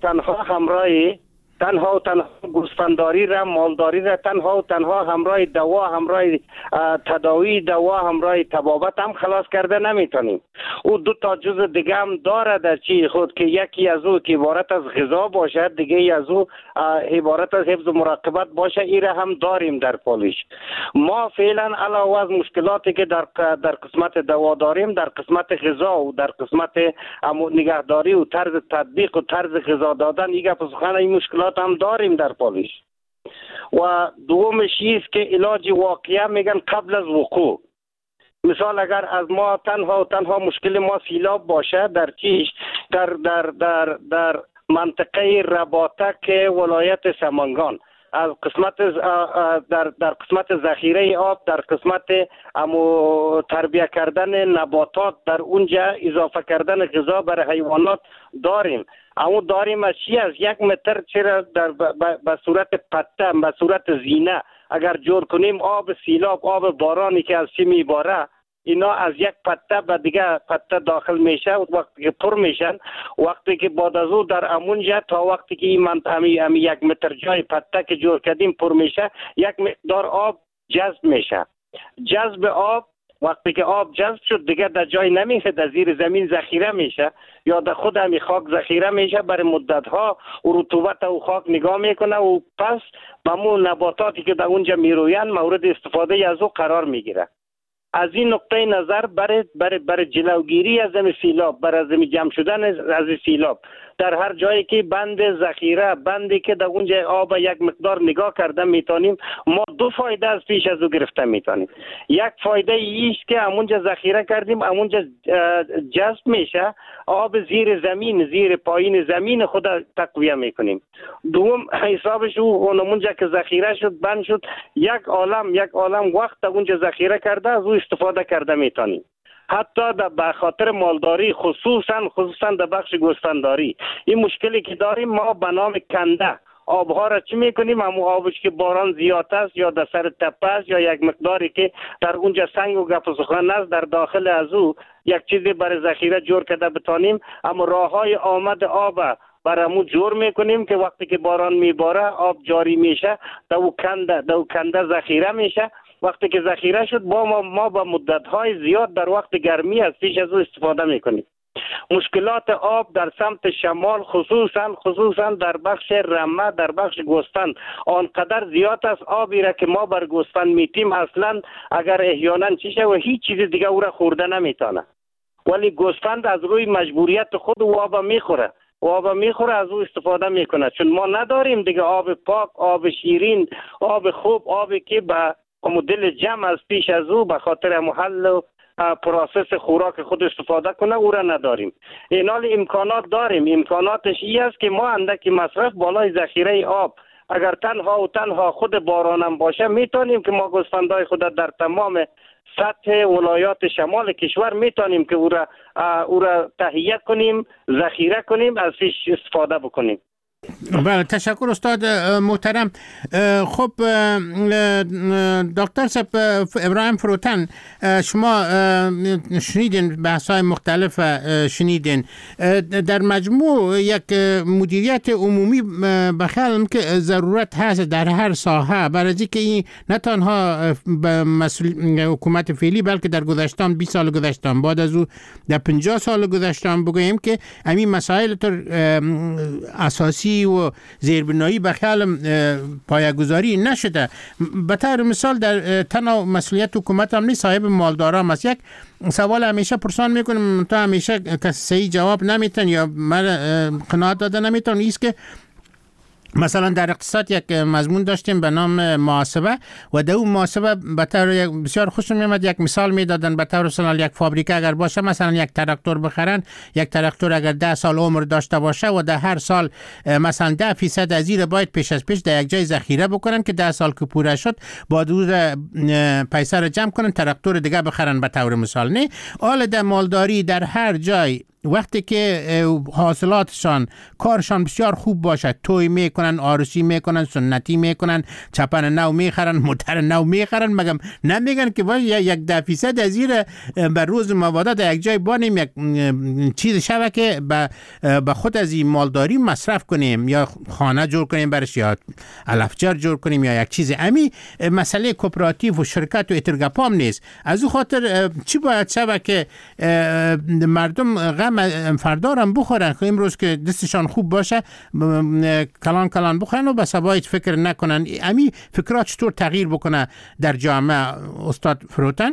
گوسفنداری را، مالداری را تنها همراه دوا، همراه تداوی دوا، همراه طبابت هم خلاص کرده نمیتونیم. او 2 تا جزء دیگه هم داره در چی خود که یکی از او که عبارت از غذا باشد، دیگه از او عبارت از حفظ و مراقبت باشه. این را هم داریم در پالیش. ما فعلا علاوه از مشکلاتی که در قسمت دوا داریم، در قسمت غذا و در قسمت نگهداری و طرز تطبیق و طرز غذا دادن ایگه پسخانه این مشکلات هم داریم در پالیش. و دومش است که علاج واقعی میگن قبل از وقوع. مثال اگر از ما تنها مشکل ما سیلاب باشه در چیش در منطقه رباطک ولایت سمنگان، از قسمت در قسمت ذخیره آب، در قسمت تربیه کردن نباتات، در اونجا اضافه کردن غذا برای حیوانات داریم. اما داریم از چی؟ از 1 متر چرا به صورت پته، به صورت زینه اگر جور کنیم آب سیلاب، آب بارانی که از چی میباره اینا از یک پته به دیگه پته داخل میشه. وقتی که پر میشن، وقتی که بعد از او در امونجا تا وقتی که این منطقه 1 متر جای پته که جور کردیم پر میشه، یک مقدار آب جذب میشه. جذب آب وقتی که آب جذب شد دیگه در جای نمیشه، در زیر زمین ذخیره میشه یا در خود همی خاک ذخیره میشه. برای مدت ها و رطوبت او خاک نگاه میکنه و پس با مو نباتاتی که در اونجا میروین مورد استفاده از او قرار میگیره. از این نقطه نظر برای جلوگیری از سیلاب، برای از جمع شدن از سیلاب، در هر جایی که بند ذخیره، بندی که در اونجا آب یک مقدار نگاه کرده میتونیم، ما دو فایده از پیش از او گرفته میتونیم. یک فایده ایست که همونجا ذخیره کردیم، همونجا جذب میشه، آب زیر زمین، زیر پایین زمین خود تقویه میکنیم. دوم حسابش اونجا که ذخیره شد، بند شد، یک عالم وقت اونجا ذخیره کرده، از او استفاده کرده میتونیم. حتی به خاطر مالداری، خصوصا در بخش گوسفندداری، این مشکلی که داریم ما به نام کنده آبها را چی میکنیم؟ همون آبش که باران زیاد است یا در سر تپه است یا یک مقداری که در اونجا سنگ و گپ و سخن است، در داخل از او یک چیزی برای ذخیره جور کرده بتانیم، اما راههای آمد آب برامو جور میکنیم که وقتی که باران میباره آب جاری میشه، در او کنده ذخیره میشه. وقتی که ذخیره شد ما با مدت‌های زیاد در وقت گرمی از پیش از او استفاده میکنیم. مشکلات آب در سمت شمال، خصوصا در بخش رمه، در بخش گوسفند آنقدر زیاد است، آبی را که ما بر گوسفند میتیم اصلا اگر احیانا چیشه و هیچ چیز دیگه او را خورده نمیتونه، ولی گوسفند از روی مجبوریت خود او آب میخوره از او استفاده میکنه، چون ما نداریم دیگه آب پاک، آب شیرین، آب خوب، آبی که به مدل جمع از پیش از او به خاطر محل و پروسس خوراک خود استفاده کنه، او را نداریم. این حال امکانات داریم. امکاناتش این است که ما اندکی مصرف بالای ذخیره آب، اگر تنها خود بارانم باشه، میتونیم که ما گوسفندای خود در تمام سطح ولایات شمال کشور میتونیم که او را تهیه کنیم، ذخیره کنیم، از پیش استفاده بکنیم. بله، تشکر استاد محترم. خب دکتر صاحب ابراهیم فروتن، شما شنیدین بحث‌های مختلف، شنیدین در مجموع یک مدیریت عمومی بخیالم که ضرورت هست در هر ساحه، برای اینکه این نه تنها حکومت فعلی بلکه در گذشتم 20 سال گذشتم، بعد از او در 50 سال گذشتم بگوییم که همین مسائل اساسی و زیربنایی به خیال پایه‌گذاری نشده. به طور مثال در تنها مسئولیت حکومت هم نیست، صاحب مالداران است. یک سوال همیشه پرسان میکنم، تو همیشه کسی صحیح جواب نمیتن یا من قناعت داده نمیتون، ایست که مثلا در اقتصاد یک مضمون داشتیم به نام محاسبه و در اون محاسبه به طور بسیار خوشم میاد یک مثال میدادن، به طور مثلا یک فابریکه اگر باشه، مثلا یک تراکتور بخرن، یک تراکتور اگر 10 سال عمر داشته باشه و در هر سال مثلا 10% از این باید پیش از پیش در یک جای ذخیره بکنن که 10 سال که پوره شد با دور پیسه رو جمع کنن، تراکتور دیگه بخرن به طور مثال. نه، حال در مالداری در هر جای وقتی که حاصلاتشان کارشان بسیار خوب باشه، توی میکنن، آرسی میکنن، سنتی میکنن، چپن نو میخرن، موتر نو میخرن، مگم نمیگن که باید یک 10% از این بر روز مواده در یک جای بانیم، یک چیز شوه که به خود از این مالداری مصرف کنیم، یا خانه جور کنیم برش، یا علفجر جور کنیم، یا یک چیز. امی مسئله کوپراتیو و شرکت و اترگپام نیست. از او خاطر چی باید شوه که مردم فردارم بخورن، که امروز که دستشان خوب باشه کلان بخورن و بس باید فکر نکنن. امی فکرات چطور تغییر بکنه در جامعه استاد فروتن؟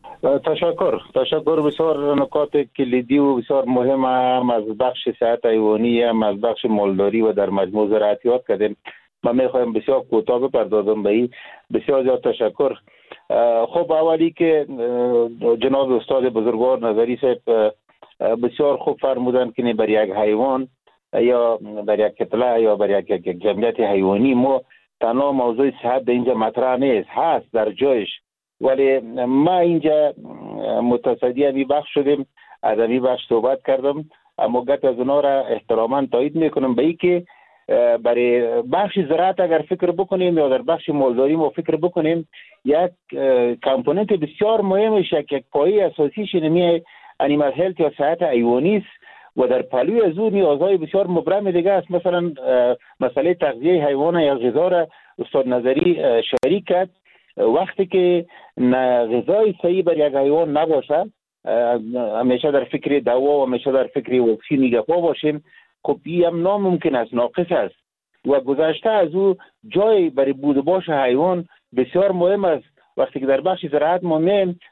تشکر. بسیار نکات کلیدی و بسیار مهم هم از بخش صحت حیوانی، هم از بخش مالداری و در مجموع زراعتیات کردیم. من میخوایم بسیار کوتاه بپردازم به این. بسیار زیاد تشکر. خب اولی که جناب استاد بزرگوار نظری صاحب بسیار خوب فرمودن که بر یک حیوان یا بر یک کتله یا بر یک جمعیت حیوانی ما تنها موضوع صحت در اینجا مطرح نیست، هست در جایش، ولی ما اینجا متصدی امی بخش شدیم، از امی بخش صحبت کردم، اما گت از اونا را احتراما تایید میکنم به ای که برای بخش زراعت اگر فکر بکنیم یا در بخش مالداری ما فکر بکنیم، یک کامپوننت بسیار مهمش، یک پایه اساسیش نمیه انیمال هلت یا صحت حیوانی است و در پهلوی از او نیازهای بسیار مبرم دیگه است. مثلا مسئله تغذیه حیوان یا غذا را استاد نظری شریک کرد. وقتی که غذای صحیح بر یک حیوان نباشه، همیشه در فکر دوا و همیشه در فکر واکسین گپا باشیم، خب این هم ناممکن است، ناقص است و گذشته از او جای برای بود باش حیوان بسیار مهم است. وقتی که در بخش زراعت ما میم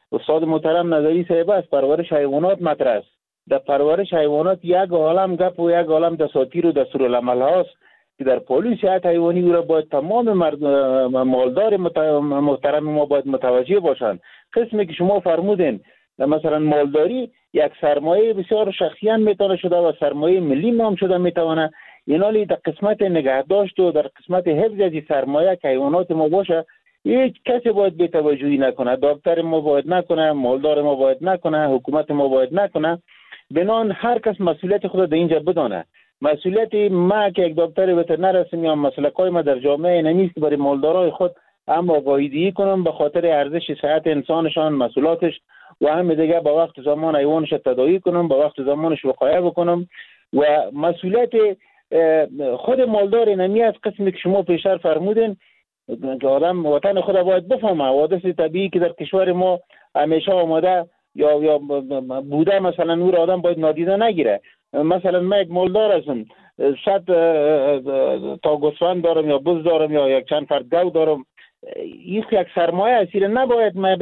استاد محترم نظری صاحب است، پرورش حیوانات مطرح است. در پرورش حیوانات یک عالم گپ و یک عالم دساتیر و دستورالعمل هاست که در پالیسی صحت حیوانی او را باید تمام مالدار محترم ما باید متوجه باشند. قسمی که شما فرمودین مثلا مالداری یک سرمایه بسیار شخصی هم میتونه شده و سرمایه ملی نام شده میتونه، اینالی در قسمت نگهداشت و در قسمت حفظ از سرمایه که حیوانات ما باشه هیچ کسی باید بی توجهی نکنه. دکتر ما باید نکنه، مالدار ما باید نکنه، حکومت ما باید نکنه. بنان هر کس مسئولیت خود در اینجا بدانه. مسئولیت ما که یک دکتر وترنر هستم یا مسلکای ما در جامعه نمیست که برای مالدارای خود هم آگاهی کنم به خاطر ارزش صحت انسانشان، مسئولاتش و هم دیگه با وقت زمان حیوانش تداوی کنم، با وقت زمانش وقایه بکنم. و مسئولیت خود مالدار نمی از قسمی که شما پیشتر فرمودین که آدم وطن خود باید بفهمه. حوادث طبیعی که در کشور ما همیشه آماده یا بوده مثلا او را آدم باید نادیده نگیره. مثلا من یک مالدار هستم، 100 تا گوسفند دارم یا بز دارم یا یک چند فرد گاو دارم. یک سرمایه اسیر نباید من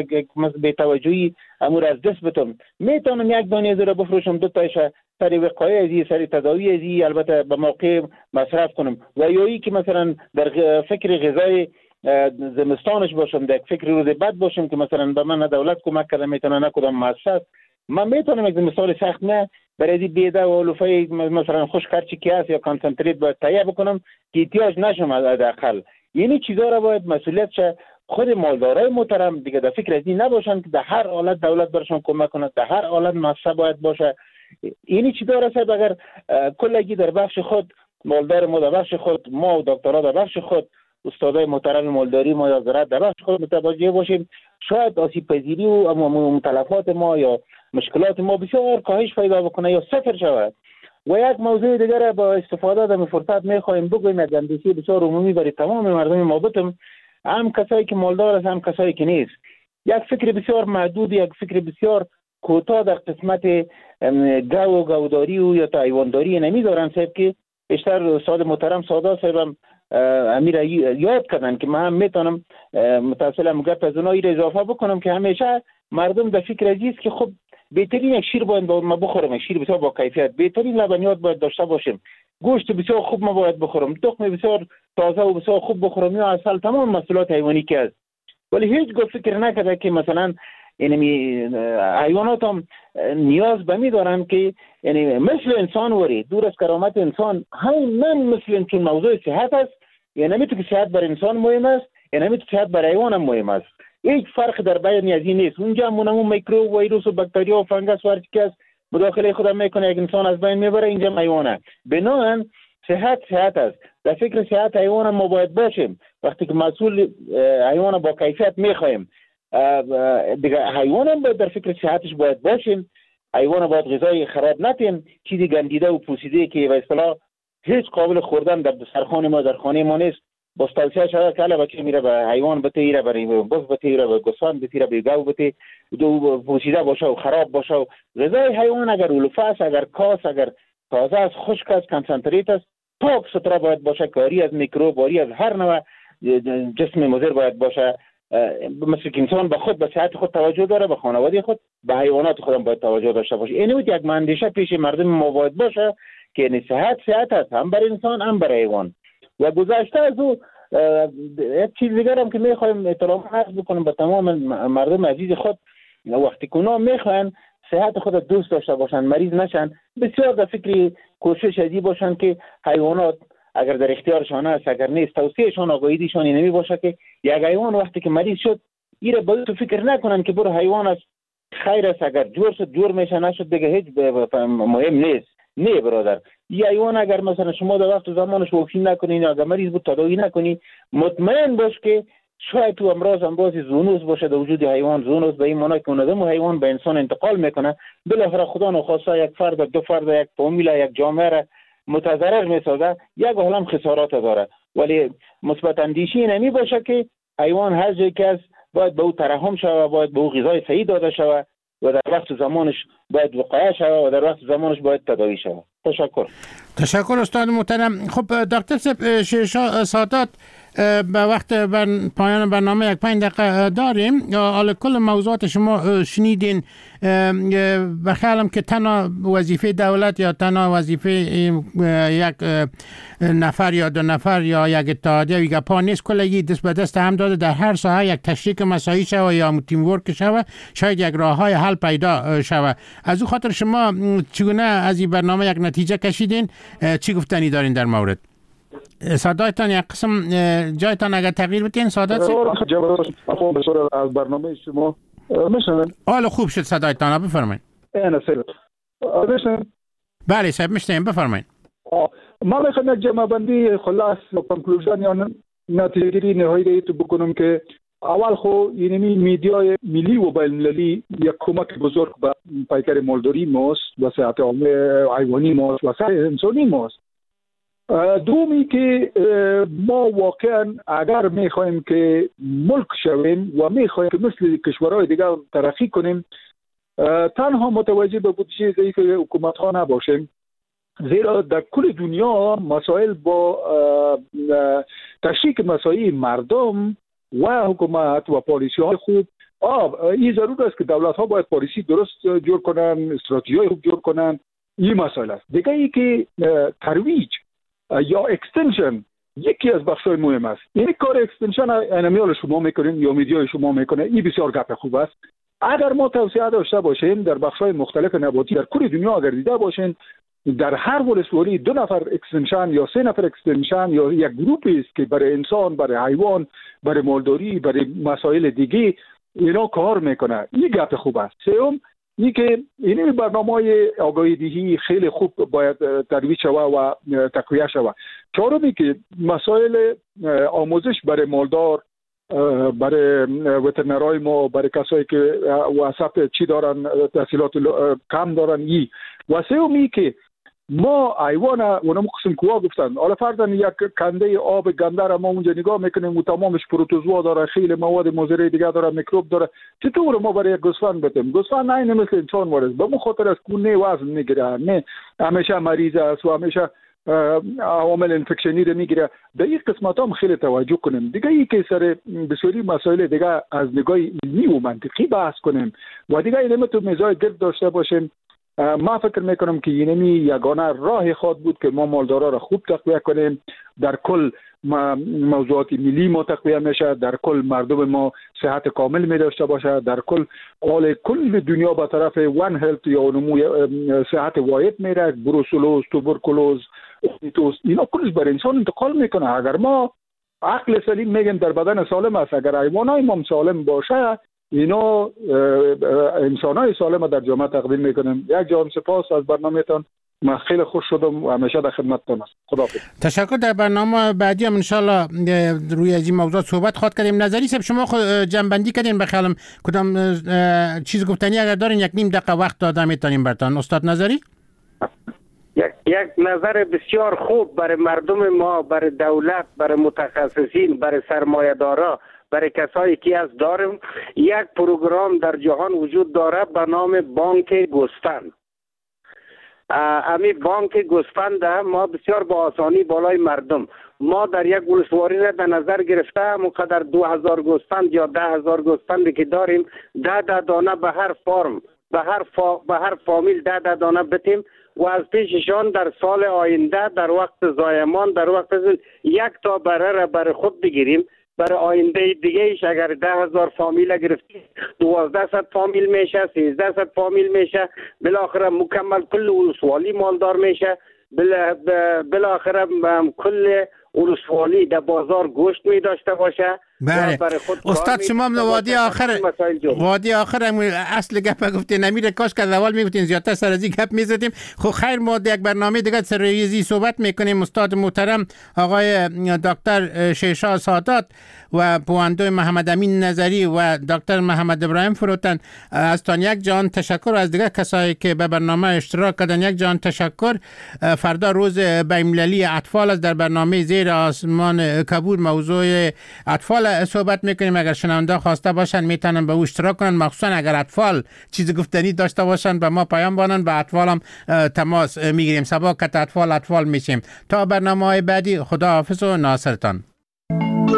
به توجهی امور از دست بتم. میتونم یک دانه زره بفروشم، دو تایش سری وقایه ازی، سری تداوی ازی البته به موقع مصرف کنم. و یا ای که مثلا در فکر غذای زمستانش باشم، در فکر روز بعد باشم که مثلا به من دولت کمک کرده میتونه نکدام مؤسسه من میتونم یک مثال سخت نه برای بیده و علوفه مثلا خوش کرچی که هست یا کانسنتریت باید تهیه بکنم که احتیاج نشم از اقل. یعنی چیزا را باید مسئولیت شه خود مالدارای محترم دیگه در فکر از این نباشن که در هر حالت دولت برشون کمک کنه، در هر حالت مؤسسه باید باشه. یعنی چیزا را صاحب اگر کلگی در بخش خود مالدار ما در بخش خود، ما و دکترها در بخش خود، استادای محترم مالداری ما یا زراعت در بخش خود متوجه باشیم، شاید آسیب پذیری و متلفات ما یا مشکلات ما بسیار کاهش پیدا بکنه یا صفر شود. و یک موضوع دیگر با استفاده از این فرصت میخوایم بگویم از اندیشه بسیار عمومی برای تمام مردم ما بتم، هم کسایی که مالدار است هم کسایی که نیست. یک فکر بسیار محدود، یک فکر بسیار کوتاه در قسمت گاو و گاوداری و یا حیوانداری نمیدارن صاحب که بیشتر استاد محترم ساده صاحبم امیر یاد کردن که من هم میتونم متصلم گپ از اونایی را اضافه بکنم که همیشه مردم در فکر عزیز که خب بهترین یک شیر باید ما بخورم، یک شیر بسیار با کیفیت، بهترین لبنیات باید داشته باشیم، گوشت بسیار خوب ما باید بخورم، تخم بسیار تازه و بسیار خوب بخورم یا اصل تمام محصولات حیوانی که است. ولی هیچ گفت فکر نکرده که مثلا یعنی حیوانات هم نیاز به می دارن که یعنی مثل انسان وری دور از کرامت انسان همین مثل چون موضوع صحت است، یعنی نمیتونه که صحت بر انسان مهم است، یعنی نمیتونه صحت بر حیوان هم مهم است. هیچ فرق در بین از این نیست. اونجا همون میکروب و ویروس و باکتریا و فنگس و هر چیزی که مداخله خود میکنه یک انسان از بین میبره، اینجا حیوانه. بنابراین صحت است. در فکر صحت حیوان ما باید باشیم. وقتی که مسئول حیوان با کیفیت میخوایم دیگه حیوان هم باید در فکر صحتش باید باشیم. حیوان باید غذای خراب نتیم، چیزی گندیده و پوسیده که به اصطلاح هیچ قابل خوردن در سرخانه ما در خانه ما نیست. باز توصیه شده که بچه میره به حیوان بته، ایره برای بز بته، ایره به گوسفند بته، ایره به گاو بته، دو پوسیده باشه و خراب باشه. و غذای حیوان اگر علوفه است، اگر کاس، اگر تازه است، خشک است، کنسانتریت است، پاک ستره باید باشه، کاری از میکروب، باری از هر نوع جسم مضر باید باشه. مثل که انسان به خود به صحت خود توجه داره، به خانواده خود، به حیوانات خودم باید توجه داشته باشه. اینو یک اندیشه پیش مردم ما باید باشه که یعنی صحت است هم برای انسان هم برای حیوان. و گذشته از او یک چیز دیگر هم که میخوایم احترام عرض بکنیم به تمام مردم عزیز خود، وقتی که اونا میخواین صحت خود دوست داشته باشن، مریض نشن، بسیار در فکر کوشش ازی باشن که حیوانات اگر در اختیارشان است، اگر نیست توصیهشان آگاهیشان نمی باشه که یک حیوان وقتی که مریض شد ایره باید تو فکر نکنن که برو حیوان است خیر است، اگر جور شد جور میشه، نشد دیگه هیچ مهم نیست. نه برادر، یه حیوان اگر مثلا شما در وقت زمانش واکسین نکنین یا اگر مریض بود تداوی نکنی، مطمئن باش که شاید تو امراض انبازی زونوز باشه در وجود حیوان. زونوز به این معنی که اون حیوان به انسان انتقال میکنه، بالاخره خدا نخواسته یک فرد، دو فرد، یک فامیل، یک جامعه را متضرر میسازه، یک عالم خسارات داره. ولی مثبت اندیشی نمی باشه که حیوان هر جایی که است باید به او ترحم شوه، باید به او غذای صحیح داده شوه و در وقت زمانش باید وقایه شوه و در وقت زمانش باید تداوی شوه. تشکر استاد محترم. خب دکتر شیرشاه سادات، به وقت پایان برنامه 5 دقیقه داریم. حالا کل موضوعات شما شنیدین. بخیالم که تنها وظیفه دولت یا تنها وظیفه یک نفر یا دو نفر یا یک اتحادیه یا پا نیست، کلگی دست به دست هم داده در هر ساحه یک تشریک مساعی شوه یا تیم ورک شوه، شاید یک راه های حل پیدا شوه. از او خاطر شما چگونه از این برنامه یک نتیجه کشیدین؟ چی گفتنی دارین در مورد؟ صدایتان یک قسم جایتان اگر تغییر بتین سادات از برنامه شما میشنن؟ حالا خوب شد صدایتان، بفرمایید. اینا سر میشنن؟ بله صاحب میشنیم، بفرمایید. ما میخوام یک جمع بندی خلاص و کنکلوژن یا نتیجه گیری نهایی تو بکنم که اول خو اینمی میدیای ملی و بین المللی یک کمک بزرگ به پیکر مالداری ماست و صحت عامه حیوانی ماست و صحت انسانی ماست. دومی که ما واقعا اگر میخوایم که ملک شویم و میخوایم که مثل کشورهای دیگه ترقی کنیم، تنها متوجه به بودجه ضعیف حکومت ها نباشیم، زیرا در کل دنیا مسائل با تشریک مسائل مردم و حکومت و پالیسی های خوب این ضرور است که دولت ها باید پالیسی درست جور کنن، استراتژی های خوب جور کنن. این مسائل است. دیگه ای که ترویج یا اکستنشن یکی از بخش‌های مهم است. این کار اکستنشن انمیال شما میکنین یا میدیای شما میکنه، این بسیار گپ خوب است. اگر ما توسعه داشته باشیم در بخش‌های مختلف نباتی در کل دنیا، اگر دیده باشین در هر ولسوالی 2 نفر اکستنشن یا 3 نفر اکستنشن یا یک گروپی است که برای انسان، برای حیوان، برای مالداری، برای مسائل دیگه اینا کار میکنه. این گپ خوب است. سوم این که این برنامه‌های آگاهی دهی خیلی خوب باید ترویج شود و تقویه شود. چهارمی که مسائل آموزش برای مالدار، برای وترنرای ما، برای کسایی که وسط چی دارن، تحصیلات کم دارن، و سومی که ما حیوان اونم قسم کوها گفتن، حالا فرضاً یک کنده آب گنده را ما اونجا نگاه میکنیم و تمامش پروتوزوا داره، خیلی مواد مضر دیگه داره، میکروب داره، چطور ما برای یک گوسفند بدیم؟ گوسفند نه مثل انسان وارد به خاطر از کونه وزن میگیره، نه همیشه مریض است و همیشه عوامل انفکشنی رو میگیره. در این قسمت هم خیلی توجه کنیم. دیگه ای که سر بسیاری مسائل دیگه از نگاه علمی و منطقی بحث کنیم و دیگه اینم تو میزای گرد داشته باشیم. ما فکر میکنم که اینمی یگانه راه خود بود که ما مالدارا را خوب تقویه کنیم. در کل موضوعات ملی ما تقویه میشه، در کل مردم ما صحت کامل می داشته باشه، در کل حال کل دنیا به طرف وان هلت یا نمو صحت واحد میره. بروسلوز، توبرکلوز، اینا کلش بر انسان انتقال میکنه. اگر ما عقل سلیم میگیم در بدن سالم است، اگر حیوانای ما سالم باشه، اینا انسانای سالم در جامعه تقدیم میکنیم. یک جان سپاس از برنامهتان. من خیلی خوش شدم و همیشه در خدمتتون هستم. خداحافظ. تشکر. در برنامه بعدی هم انشالله روی از این موضوع صحبت خواهد کردیم. نظری صاحب شما جنبندی کردین بخیالم کدام چیز گفتنی اگر دارین 1.5 دقیقه وقت داده میتونیم براتون. استاد نظری؟ یک نظر بسیار خوب برای مردم ما، برای دولت، برای متخصصین، برای سرمایه‌دارا، برای کسایی که از داریم. یک پروگرام در جهان وجود داره به نام بانک گوسفند. امی بانک گوسفند ما بسیار با آسانی بالای مردم، ما در یک ولسوالی را در نظر گرفته مقدر 2000 گوسفند یا 10,000 گوسفندی که داریم 10 دانه به هر فارم به هر فامیل 10 دانه بتیم و از پیششان در سال آینده در وقت زایمان در وقت یک تا بره را برای خود بگیریم. برای آینده دیگه ایش اگر 10,000 فامیل گرفتیم 1200 فامیل میشه، 1300 فامیل میشه، بالاخره مکمل کل ولسوالی مالدار میشه، بالاخره کل ولسوالی در بازار گوشت می داشته باشه. بله استاد شما وادی آخر اصل گپ گفتین نمیره، کاش که از اول میگفتین زیادتر سر از این گپ میزدیم. خب خیر ما یک برنامه دیگه سر ریزی صحبت میکنیم. استاد محترم آقای دکتر شیرشاه سادات و پواندوی محمد امین نظری و دکتر محمد ابراهیم فروتن از تان یک جان تشکر. از دیگه کسایی که به برنامه اشتراک کردن یک جان تشکر. فردا روز بین‌المللی اطفال است. در برنامه زیر آسمان کبود موضوع اطفال صحبت میکنیم. اگر شنونده خواسته باشن میتونن به او اشتراک کنن، مخصوصا اگر اطفال چیز گفتنی داشته باشن به ما پیام بانن، به اطفال هم تماس میگیریم. سبا کت اطفال میشیم. تا برنامه های بعدی خدا حافظ و ناصرتان.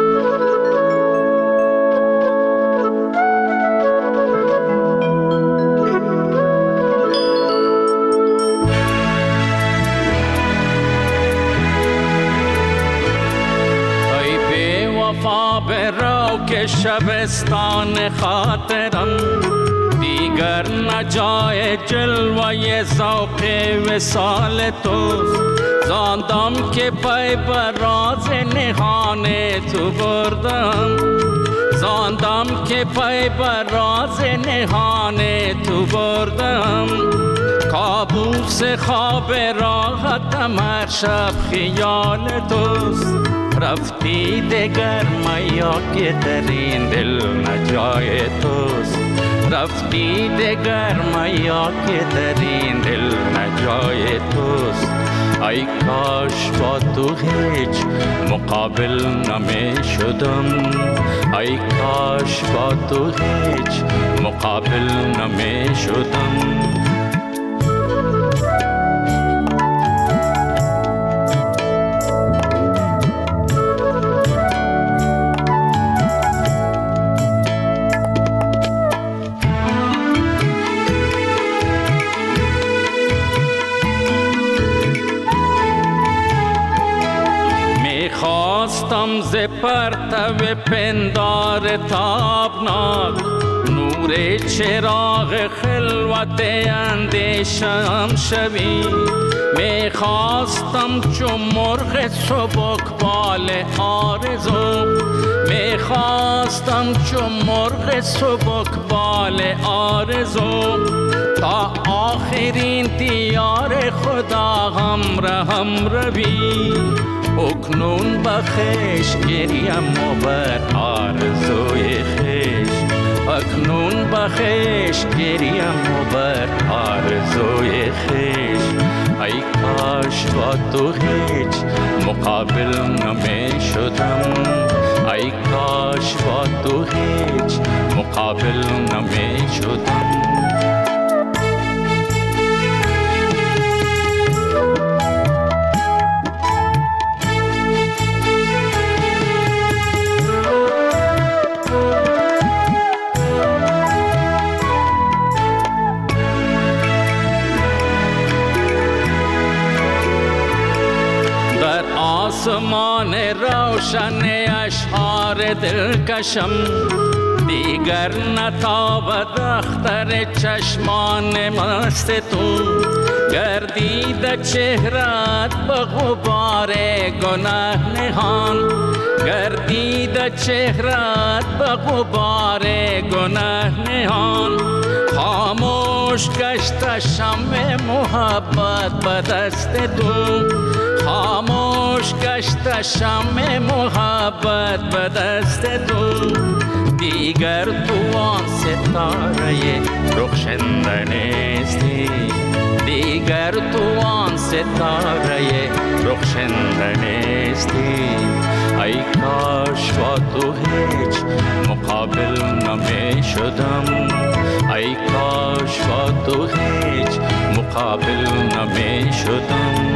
های شبستان خاطرم، دیگر نجای جلوه ذوق وصال توست. زاندم که پای بر راز نهان تو بردم، زاندم که پای بر راز نهان تو بردم. کابوس خواب راحتم هر شب خیال توست. رفتی دگر میا که در این دل نجای توست. رفتی دگر میا که در این دل نجای توست. ای کاش با تو هیچ مقابل نمی شدم، ای کاش با تو هیچ مقابل نمی شدم. خواستم ز پرتو پندار تابناک، نور چراغ خلوت اندیشم شوی. می خواستم چون مرغ سبکبال آرزو، می خواستم چون مرغ سبکبال آرزو. تا آخرین دیار خدا هم روی. اکنون بخش گریم و بر آرزوی خیش، اکنون بخش گریم و بر آرزوی خیش. ای کاش با تو هیچ مقابل نمی شدم، ای کاش با تو هیچ مقابل نمی شدم. آسمان روشن اشعار دلکشم، دیگر نتابد اختر چشمان مست تو. گردید چهرت به غبار گناه نهان، گردید چهرت به غبار گناه نهان. خاموش گشت شمع محبت به دست تو، خاموش گشت شمع محبت به دست تو. دیگر تو آن ستاره رخشنده نیستی، دیگر تو آن ستاره رخشنده نیستی. ای کاش با تو هیچ مقابل نمی شدم، ای کاش با تو هیچ مقابل نمی شدم.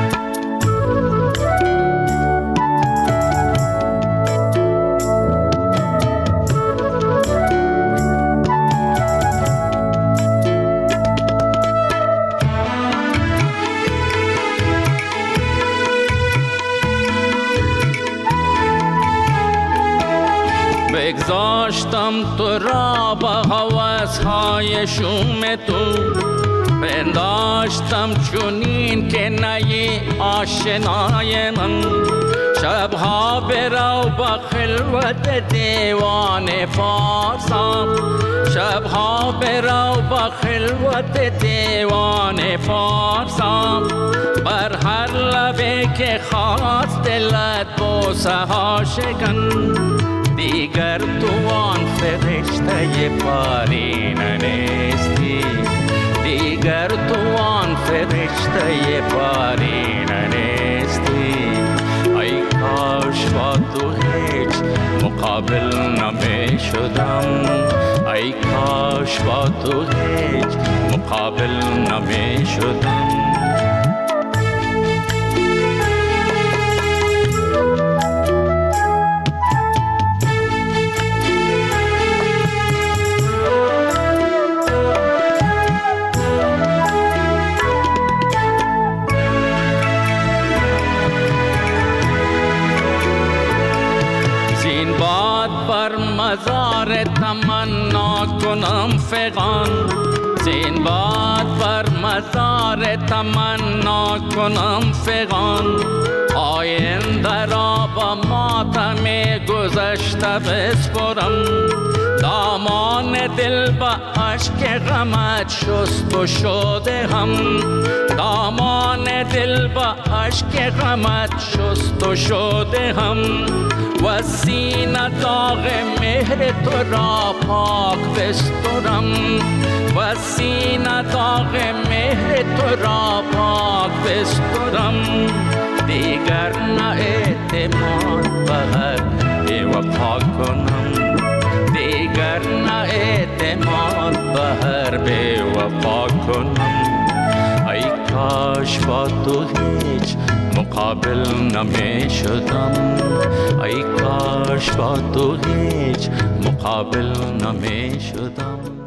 بگذاشتم تو را با هوس‌های شوم تو، پنداشتم چونین که نی آشنای من. شبها برو با خلوت دیوان فارسا، شبها برو با خلوت دیوان فارسا. بر هر لبه که خواست دلت بوسه ها شکن، دیگر تو آن فرشته پارینه نیستی، دیگر تو آن فرشته پارینه نیستی. ای کاش با تو هیچ مقابل نمی شدم، ای کاش با تو هیچ مقابل نمی شدم. هزار تمنا کنم فغان آینده را با ماتم گذشته بسپرم دامان دل با عشق غمت شست و شده هم دامان دل با عشق غمت شست و شده هم و سینه داغ مهر تو را پاک بسترم و سینه داغ مهر تو را پاک بسترم دیگر نه اعتماد به هر بی‌وفا کنم دیگر نه اعتماد به هر بی‌وفا کنم ای کاش با تو هیچ مقابل نمی شدم ای کاش با تو هیچ مقابل نمی شدم